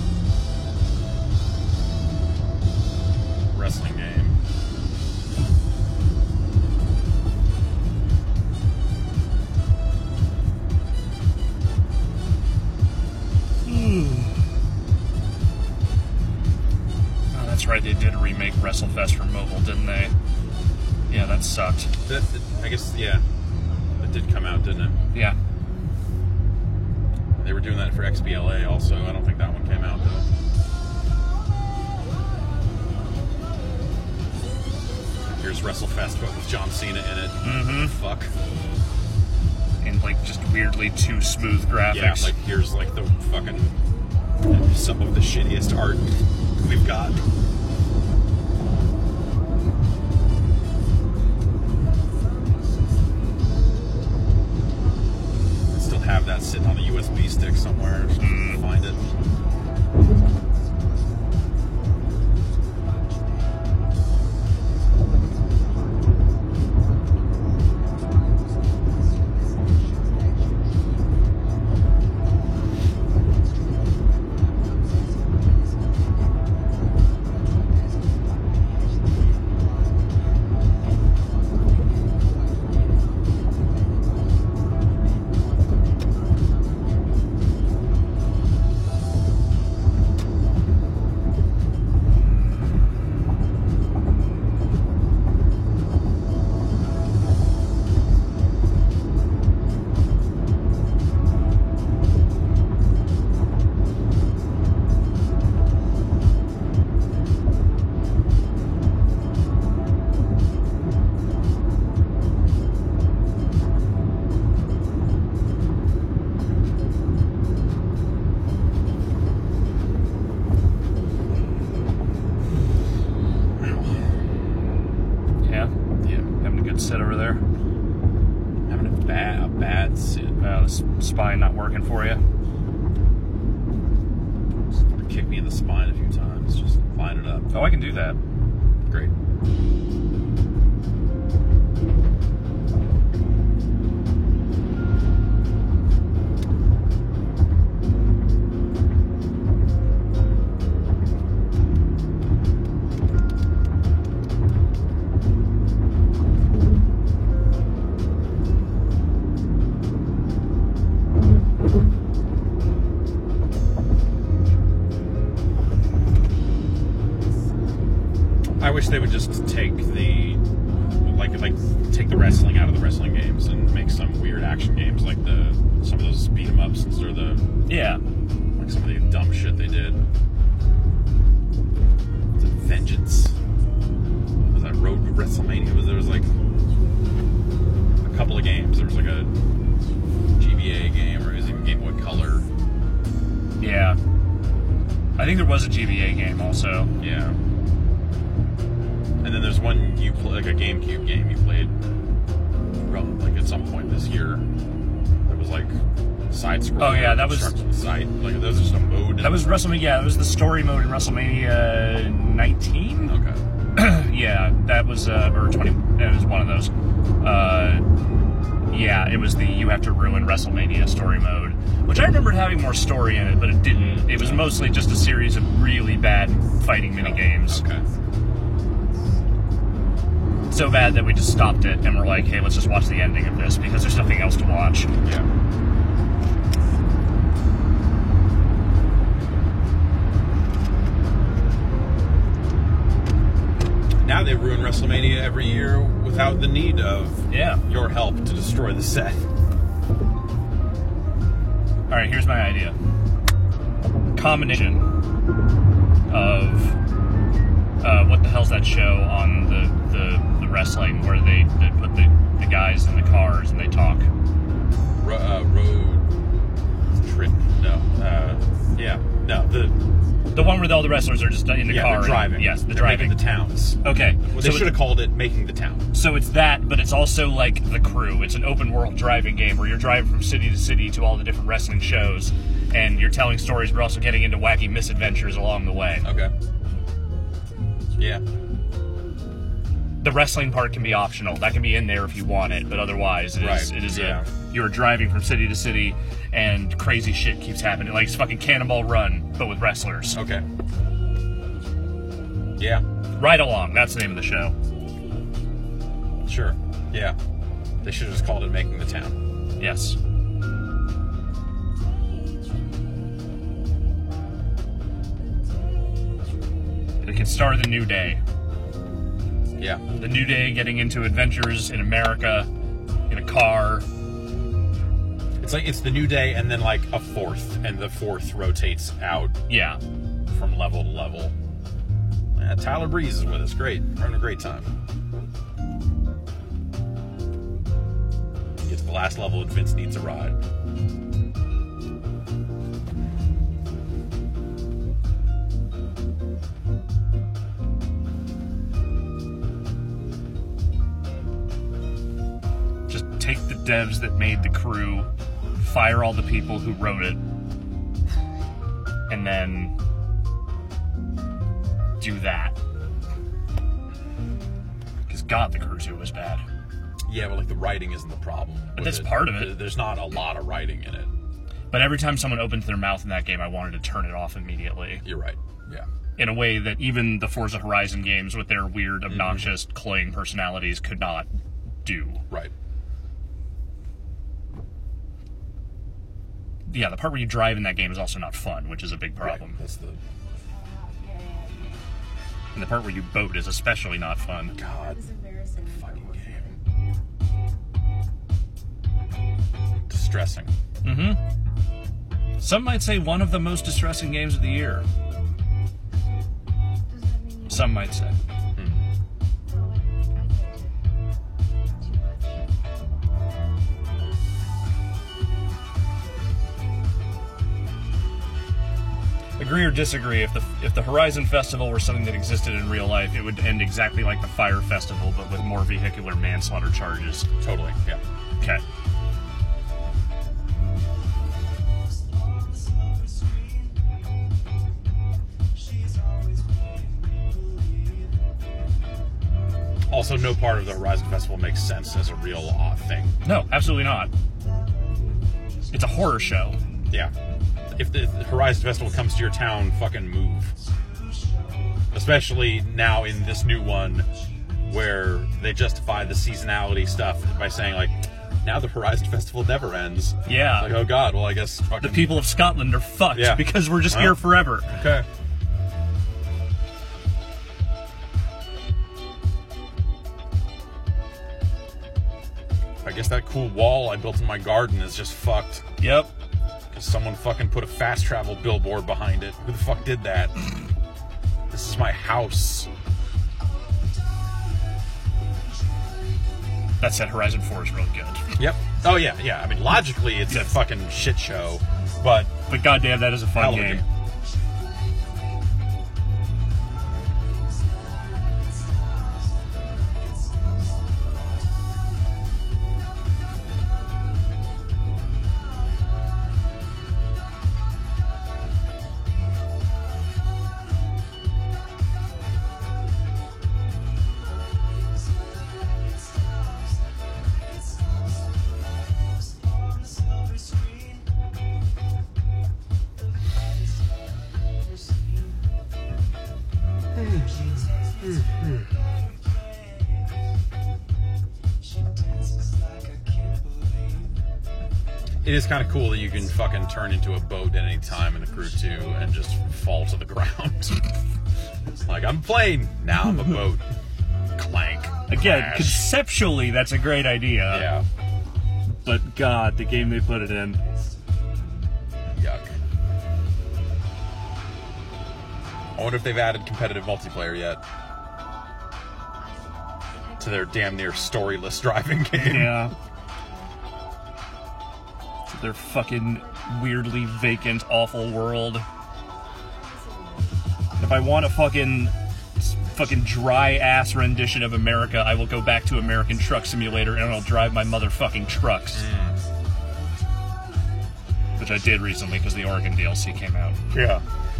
wrestling game. Oh, that's right, they did remake WrestleFest for mobile, didn't they? Yeah, that sucked. That, that, I guess, yeah, that did come out, didn't it? Yeah. They were doing that for X B L A also. I don't think that one came out, though. Here's WrestleFest, but with John Cena in it. Mm-hmm. Fuck. And, like, just weirdly too smooth graphics. Yeah, like, here's, like, the fucking... some of the shittiest art we've got. I still have that sitting on the U S B stick somewhere. Just mm. find it. Sit over there. Having a bad, a bad sit. Uh, the spine not working for you. Just kick me in the spine a few times. Just line it up. Oh, I can do that. Great. I wish they would just take the like like take the wrestling out of the wrestling games and make some weird action games like the some of those beat 'em ups instead of the yeah like some of the dumb shit they did. Was it Vengeance? Was that Road to WrestleMania? Was there was like a couple of games. There was like a G B A game or it was even Game Boy Color. Yeah, I think there was a G B A game also. Yeah. And then there's one you play, like a GameCube game you played, from, like at some point this year. That was like side scroll. Oh yeah, that was side. Like there was just a mode. That was WrestleMania. Yeah, that was the story mode in WrestleMania nineteen. Okay. Yeah, that was uh, or twenty. It was one of those. Uh, yeah, it was the you have to ruin WrestleMania story mode, which I remembered having more story in it, but it didn't. It was mostly just a series of really bad fighting mini games. Okay. So bad that we just stopped it and we're like, hey, let's just watch the ending of this because there's nothing else to watch. Yeah. Now they ruin WrestleMania every year without the need of yeah. your help to destroy the set. All right, here's my idea. Combination of uh, what the hell's that show on the, the, the wrestling where they, they put the, the guys in the cars and they talk? Ro- uh, road The one where all the wrestlers are just in the yeah, car. they're and- driving. yes, the They're driving. making the towns. Okay. Well, so they should it- have called it Making the Town. So it's that, but it's also like The Crew. It's an open world driving game where you're driving from city to city to all the different wrestling shows, and you're telling stories, but also getting into wacky misadventures along the way. Okay. Yeah. The wrestling part can be optional. That can be in there if you want it, but otherwise, it is, Right. it is Yeah. a, you're driving from city to city, and crazy shit keeps happening. Like it's fucking Cannonball Run, but with wrestlers. Okay. Yeah. Ride Along, that's the name of the show. Sure. Yeah. They should have just called it Making the Town. Yes. It can start the new day. Yeah. The new day getting into adventures in America, in a car. It's like it's the new day and then like a fourth, and the fourth rotates out Yeah. from level to level. Yeah, Tyler Breeze is with us. Great. We're having a great time. Get to the last level and Vince needs a ride. Just take the devs that made The Crew, fire all the people who wrote it, and then do that. Because God, The Crew two was bad. Yeah, but like the writing isn't the problem. But with that's part of it. There- There's not a lot of writing in it. But every time someone opened their mouth in that game, I wanted to turn it off immediately. You're right. Yeah. In a way that even the Forza Horizon games with their weird, Mm-hmm. obnoxious, cloying personalities could not do. Right. Yeah, the part where you drive in that game is also not fun, which is a big problem. Right. That's the And the part where you boat is especially not fun. God It's embarrassing. fucking game. Distressing. Mm-hmm. Some might say one of the most distressing games of the year. Does that mean you Some might say. Oh, I get it. Too much. Agree or disagree, if the if the Horizon Festival were something that existed in real life, it would end exactly like the Fire Festival, but with more vehicular manslaughter charges. Totally. Yeah. Okay. Also, no part of the Horizon Festival makes sense as a real uh, thing. No, absolutely not. It's a horror show. Yeah. If the Horizon Festival comes to your town, fucking move. Especially now in this new one where they justify the seasonality stuff by saying, like, now the Horizon Festival never ends. Yeah. Like, oh god, well, I guess fucking... The people of Scotland are fucked Yeah. because we're just Well. here forever. Okay. I guess that cool wall I built in my garden is just fucked. Yep. Because someone fucking put a fast travel billboard behind it. Who the fuck did that? This is my house. That said, Horizon four is really good. Yep. Oh, yeah, yeah. I mean, logically, it's a fucking shit show, but But goddamn, that is a fun hell of a game. game. It is kind of cool that you can fucking turn into a boat at any time in the Crew two and just fall to the ground. Like, I'm a plane, now I'm a boat. Clank. Again, Crash. conceptually, that's a great idea. Yeah. But God, the game they put it in. Yuck. I wonder if they've added competitive multiplayer yet to their damn near storyless driving game. Yeah. Their fucking weirdly vacant, awful world. If I want a fucking fucking dry ass rendition of America, I will go back to American Truck Simulator and I'll drive my motherfucking trucks. Mm. Which I did recently because the Oregon D L C came out. Yeah.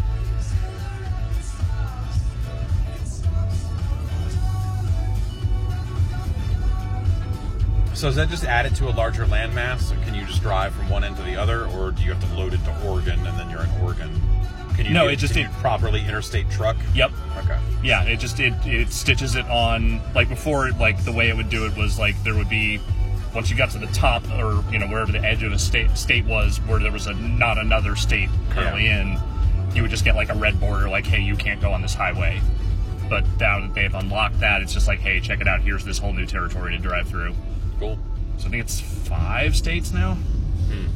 So is that just added to a larger landmass? And can you just drive from one end to the other, or do you have to load it to Oregon and then you're in Oregon? Can you No, get, it just- can you it- properly interstate truck? Yep. Okay. Yeah, it just it it stitches it on, like before, like the way it would do it was like there would be, once you got to the top or you know wherever the edge of a state state was where there was a not another state currently Yeah. in, you would just get like a red border like, hey, you can't go on this highway. But now that they've unlocked that, it's just like, hey, check it out, here's this whole new territory to drive through. Cool. So I think it's five states now. Hmm.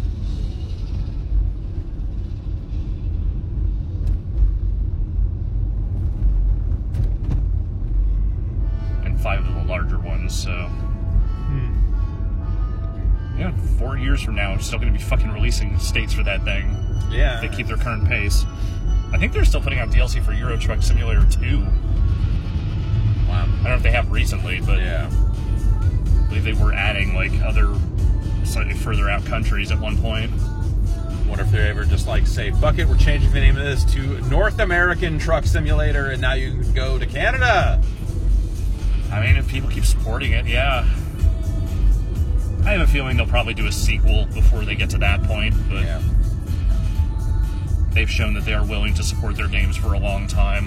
And five of the larger ones, so Hmm. yeah, four years from now, I'm still going to be fucking releasing states for that thing. Yeah. If they keep their current pace. I think they're still putting out D L C for Euro Truck Simulator two. Wow. I don't know if they have recently, but Yeah. I believe they were adding like other slightly further out countries at one point. Wonder if they ever just like say, "Fuck it, we're changing the name of this to North American Truck Simulator, and now you can go to Canada." I mean, if people keep supporting it, yeah. I have a feeling they'll probably do a sequel before they get to that point, but Yeah. they've shown that they are willing to support their games for a long time.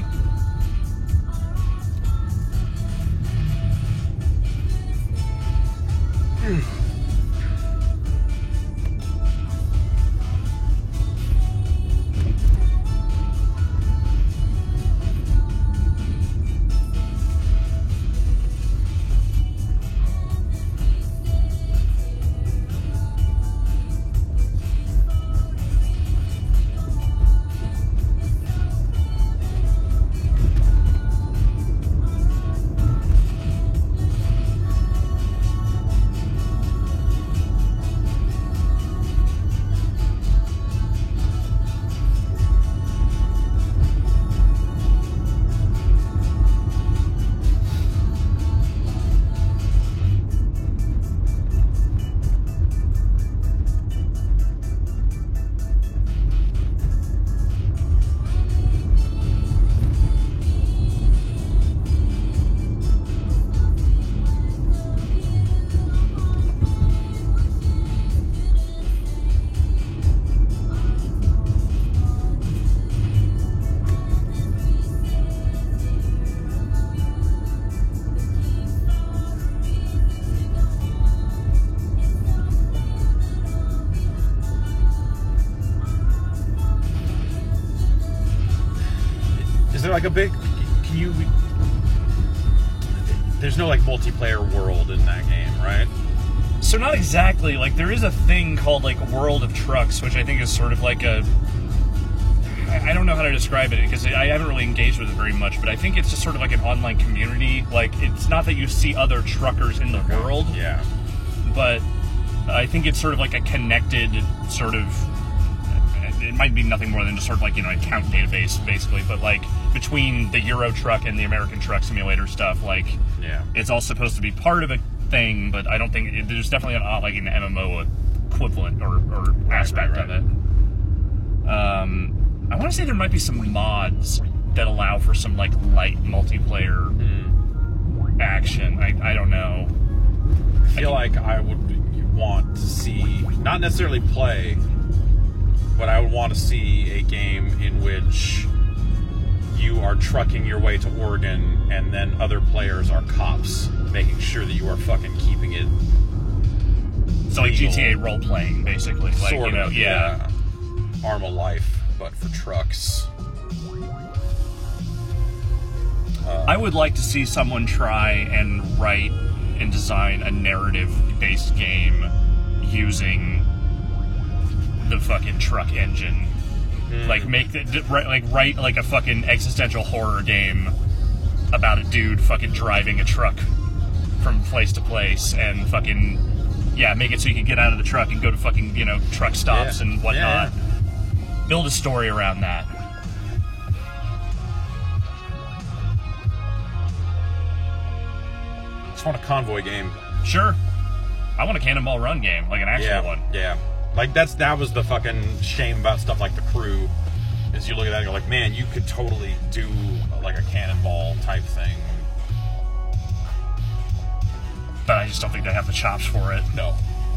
Is there like a big? Can you? There's no like multiplayer world in that game, right? So not exactly. Like there is a thing called like World of Trucks, which I think is sort of like a. I I don't know how to describe it because I haven't really engaged with it very much, but I think it's just sort of like an online community. Like it's not that you see other truckers in the world, Yeah. but I think it's sort of like a connected sort of. It might be nothing more than just sort of like, you know, an account database, basically, but like between the Euro Truck and the American Truck Simulator stuff, like Yeah. it's all supposed to be part of a thing, but I don't think it, there's definitely an, uh, like an M M O equivalent or, or aspect right, right. of it. Um, I want to say there might be some mods that allow for some like light multiplayer Hmm. action. I, I don't know. I feel like I would want to see, not necessarily play, but I would want to see a game in which you are trucking your way to Oregon and then other players are cops, making sure that you are fucking keeping it. So like legal. G T A role playing, basically. Like, Sort you know, of, yeah. yeah. Arma Life, but for trucks. Uh, I would like to see someone try and write and design a narrative-based game using the fucking truck engine. mm, Like make the, d- write, like write like a fucking existential horror game about a dude fucking driving a truck from place to place and fucking yeah, make it so you can get out of the truck and go to fucking, you know, truck stops Yeah. and whatnot. Yeah, Build a story around that. Just want a convoy game. Sure. I want a Cannonball Run game, like an actual Yeah, one. yeah. Like that's that was the fucking shame about stuff like The Crew, is you look at that and go like, man, you could totally do like a Cannonball type thing. But I just don't think they have the chops for it. No.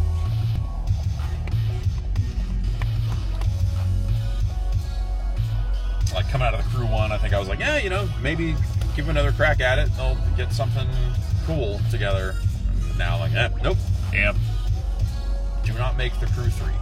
Like coming out of The Crew one, I think I was like, yeah, you know, maybe give them another crack at it. They'll get something cool together. And now, like, eh, nope. Yep. Do not make The Crew three.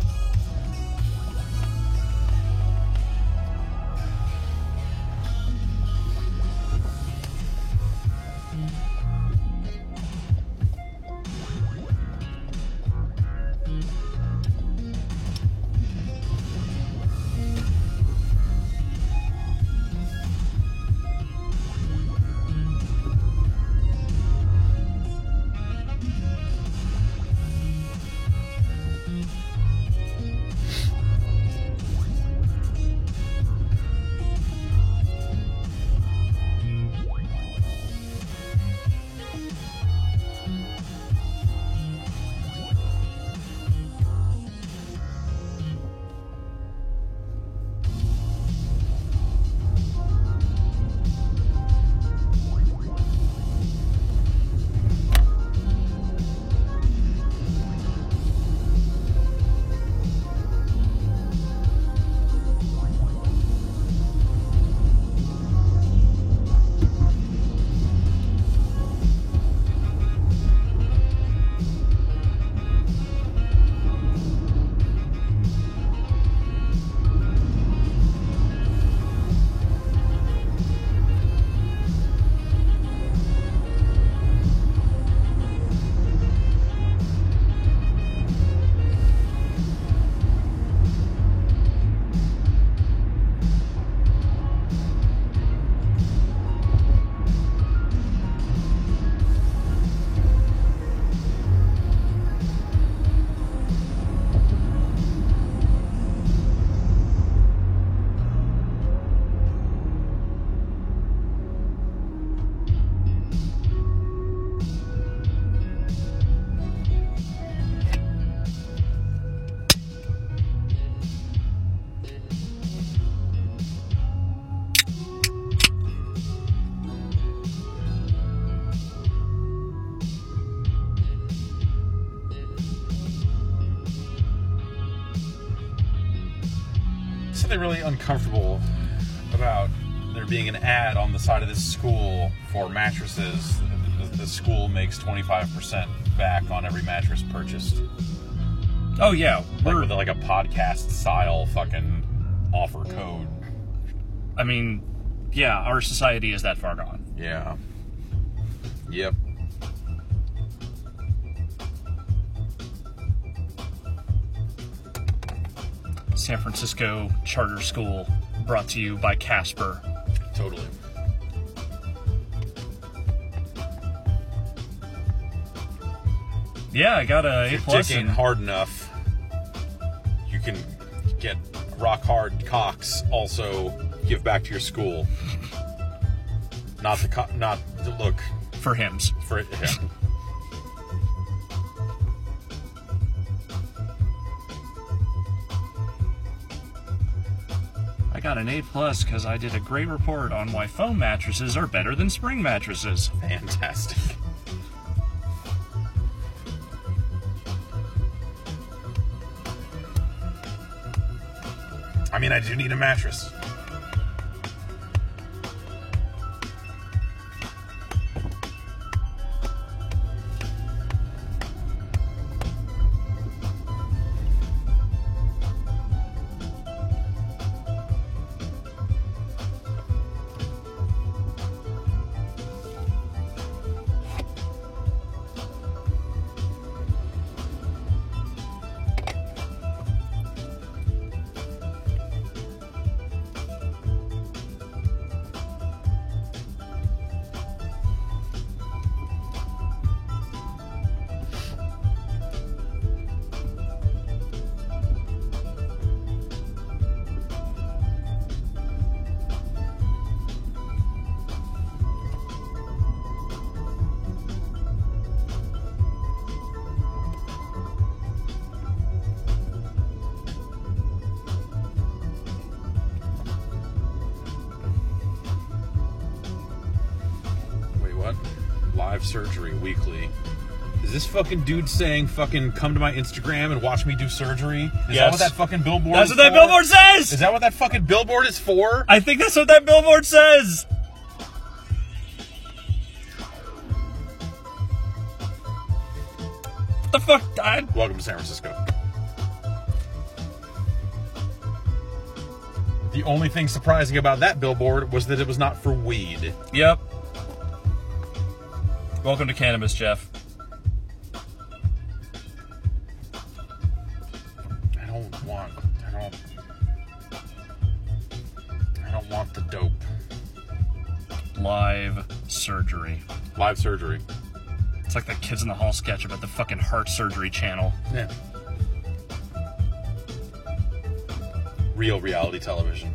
Something really uncomfortable about there being an ad on the side of this school for mattresses. The, the school makes twenty-five percent back on every mattress purchased. Oh, yeah. Like We're, with like a podcast style fucking offer code. I mean, yeah, our society is that far gone. Yeah. Yep. San Francisco Charter School, brought to you by Casper. Totally. Yeah, I got a A If plus. dick ain't in- hard enough, you can get rock hard cocks. Also, give back to your school. Not the co- not the look for hymns. for it. Yeah. I got an A plus because I did a great report on why foam mattresses are better than spring mattresses. Fantastic. I mean, I do need a mattress. Live surgery weekly. Is this fucking dude saying fucking come to my Instagram and watch me do surgery? Is that Yes. what that fucking billboard That's is what that for? billboard says! Is that what that fucking billboard is for? I think that's what that billboard says! What the fuck, Dad? Welcome to San Francisco. The only thing surprising about that billboard was that it was not for weed. Yep. Welcome to cannabis, Jeff. I don't want. I don't. I don't want the dope. Live surgery. Live surgery. It's like that Kids in the Hall sketch about the fucking heart surgery channel. Yeah. Real reality television.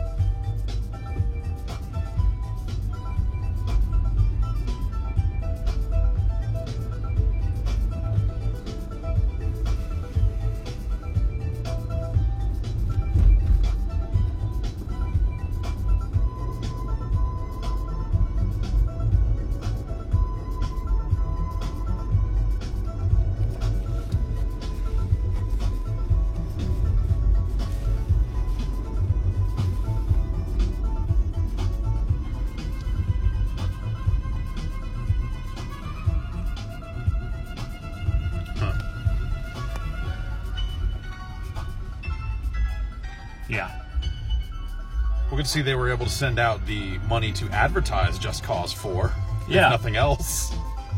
Yeah. We're good to see they were able to send out the money to advertise Just Cause four. Yeah. If nothing else.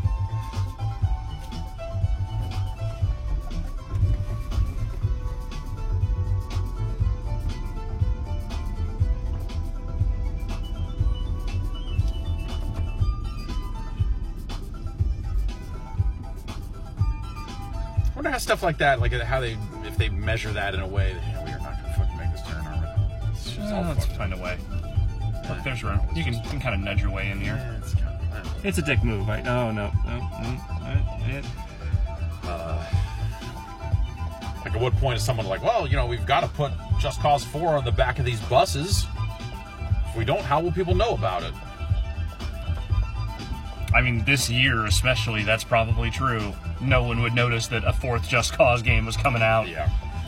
I wonder how stuff like that, like how they, if they measure that in a way that, you know, we are not going to fucking make this turn, are we? It's just all Uh, let's fucked find a way. Look, there's room. You can, you can kind of nudge your way in here. Yeah, it's kind of, I don't know. It's a dick move. I, oh, no. No. mm, uh, it- Like, at what point is someone like, well, you know, we've got to put Just Cause four on the back of these buses. If we don't, how will people know about it? I mean, this year especially, that's probably true. No one would notice that a fourth Just Cause game was coming out. Yeah.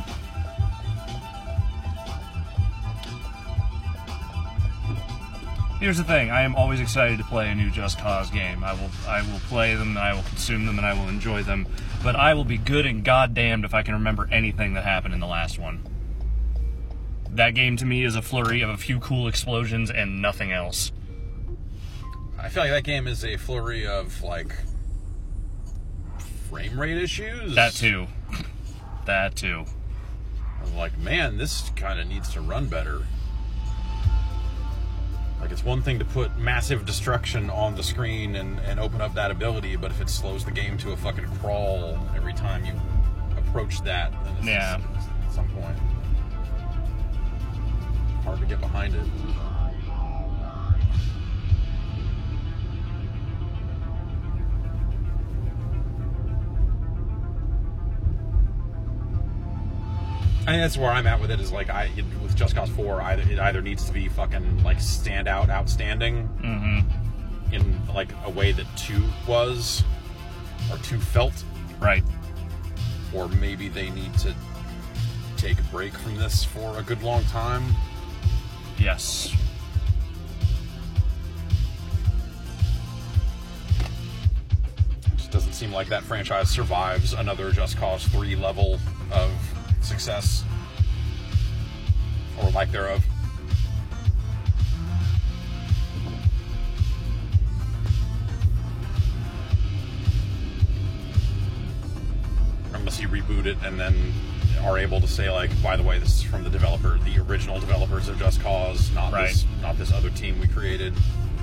Here's the thing, I am always excited to play a new Just Cause game. I will I will play them, and I will consume them, and I will enjoy them. But I will be good and goddamned if I can remember anything that happened in the last one. That game to me is a flurry of a few cool explosions and nothing else. I feel like that game is a flurry of, like, frame rate issues. That too. That too. I'm like, man, this kind of needs to run better. Like, it's one thing to put massive destruction on the screen and, and open up that ability, but if it slows the game to a fucking crawl every time you approach that, then it's Yeah. just, at some point hard to get behind it. I think that's where I'm at with it. Is like I it, with Just Cause four, either it either needs to be fucking like stand out, outstanding, Mm-hmm. in like a way that two was, or two felt, Right. or maybe they need to take a break from this for a good long time. Yes. It just doesn't seem like that franchise survives another Just Cause three level of success, or lack thereof. Unless you reboot it and then are able to say, like, by the way, this is from the developer, the original developers of Just Cause, not Right. this, not this other team we created.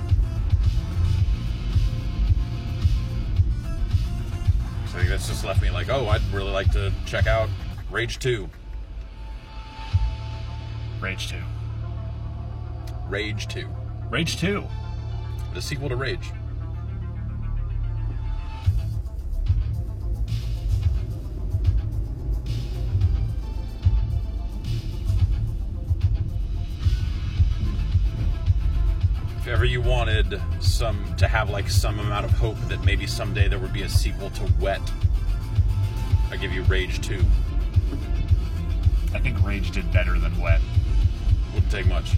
So I think that's just left me like, oh, I'd really like to check out Rage two. Rage two. Rage two. Rage two. The sequel to Rage. If ever you wanted some to have like some amount of hope that maybe someday there would be a sequel to Wet, I give you Rage two. I think Rage did better than Wet. Wouldn't take much.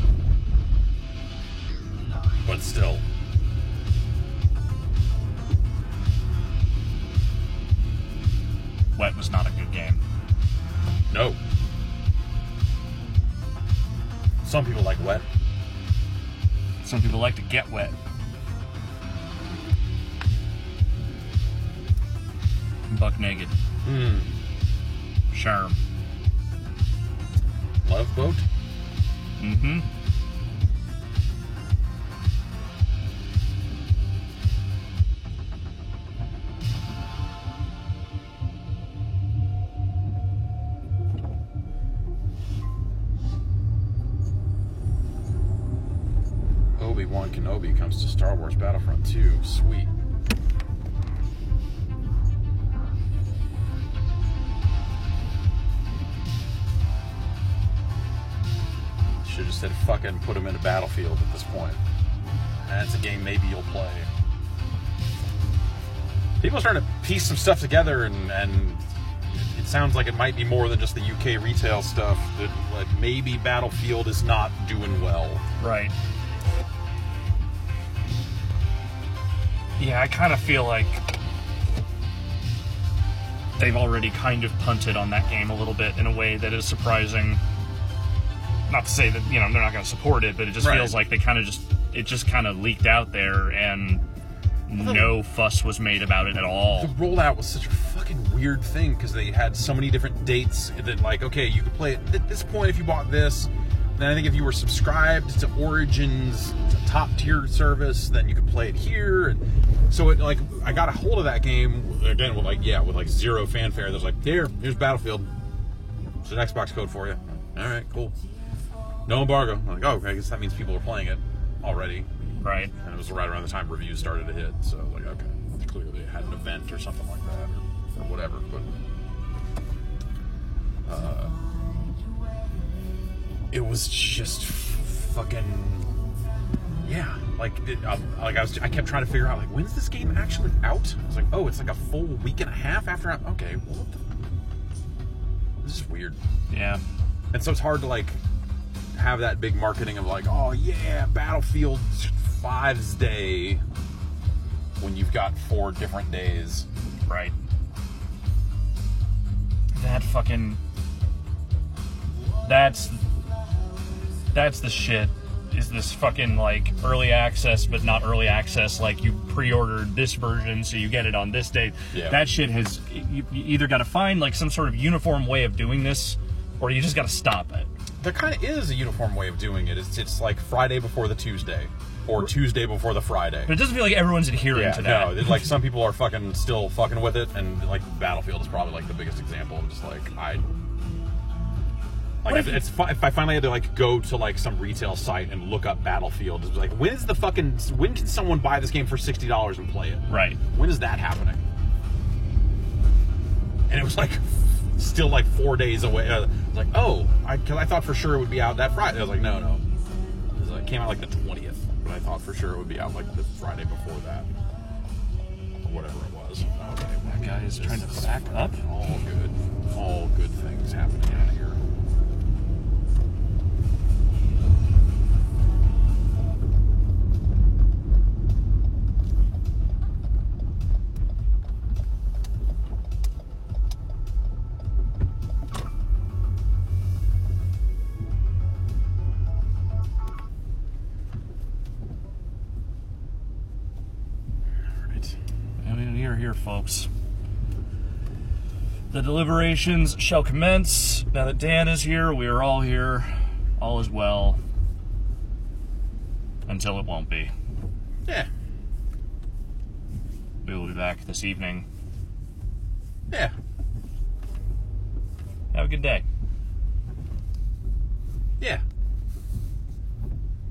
But still. Wet was not a good game. No. Some people like Wet. Some people like to get wet. Buck naked. Hmm. Sherm. Love Boat? Mm-hmm. Obi-Wan Kenobi comes to Star Wars Battlefront two. Sweet. Should have said fucking put him in a Battlefield at this point. That's a game maybe you'll play. People are starting to piece some stuff together, and, and it sounds like it might be more than just the U K retail stuff. That like maybe Battlefield is not doing well. Right. Yeah, I kind of feel like they've already kind of punted on that game a little bit in a way that is surprising. Not to say that, you know, they're not going to support it, but it just Right. feels like they kind of just, it just kind of leaked out there and no fuss was made about it at all. The rollout was such a fucking weird thing because they had so many different dates that, like, okay, you could play it at this point if you bought this. Then I think if you were subscribed to Origin's top tier service, then you could play it here. And so it, like, I got a hold of that game again with like, yeah, with like zero fanfare. There's like, here, here's Battlefield. It's an Xbox code for you. All right, cool. No embargo. I'm like, oh, okay, I guess that means people are playing it already. Right. And it was right around the time reviews started to hit, so like, okay, clearly they had an event or something like that, or, or whatever. But uh, it was just fucking yeah. Like, it, um, like I was, I kept trying to figure out like, when's this game actually out? I was like, oh, it's like a full week and a half after. I, okay, well, what the, this is weird. Yeah. And so it's hard to like have that big marketing of like, oh yeah, Battlefield five's day when you've got four different days. Right. That fucking... That's... That's the shit. Is this fucking, like, early access, but not early access, like, you pre-ordered this version, so you get it on this date. Yeah. That shit has... You, you either got to find, like, some sort of uniform way of doing this, or you just got to stop it. There kind of is a uniform way of doing it. It's, it's like Friday before the Tuesday, or Tuesday before the Friday. But it doesn't feel like everyone's adhering Yeah, to that. no, it's like some people are fucking still fucking with it, and like Battlefield is probably like the biggest example of just like I, like if if, it's fi- if I finally had to like go to like some retail site and look up Battlefield, it's like when is the fucking when can someone buy this game for sixty dollars and play it? Right. When is that happening? And it was like still like four days away. Uh, like oh, I cause I thought for sure it would be out that Friday. I was like no no, it, was, like, it came out like the twentieth. But I thought for sure it would be out like the Friday before that, or whatever it was. Okay, That guy is trying to back up. all good, all good things happening out here. Here, here, folks. The deliberations shall commence. Now that Dan is here, we are all here. All is well. Until it won't be. Yeah, We will be back this evening. yeah. Have a good day. Yeah.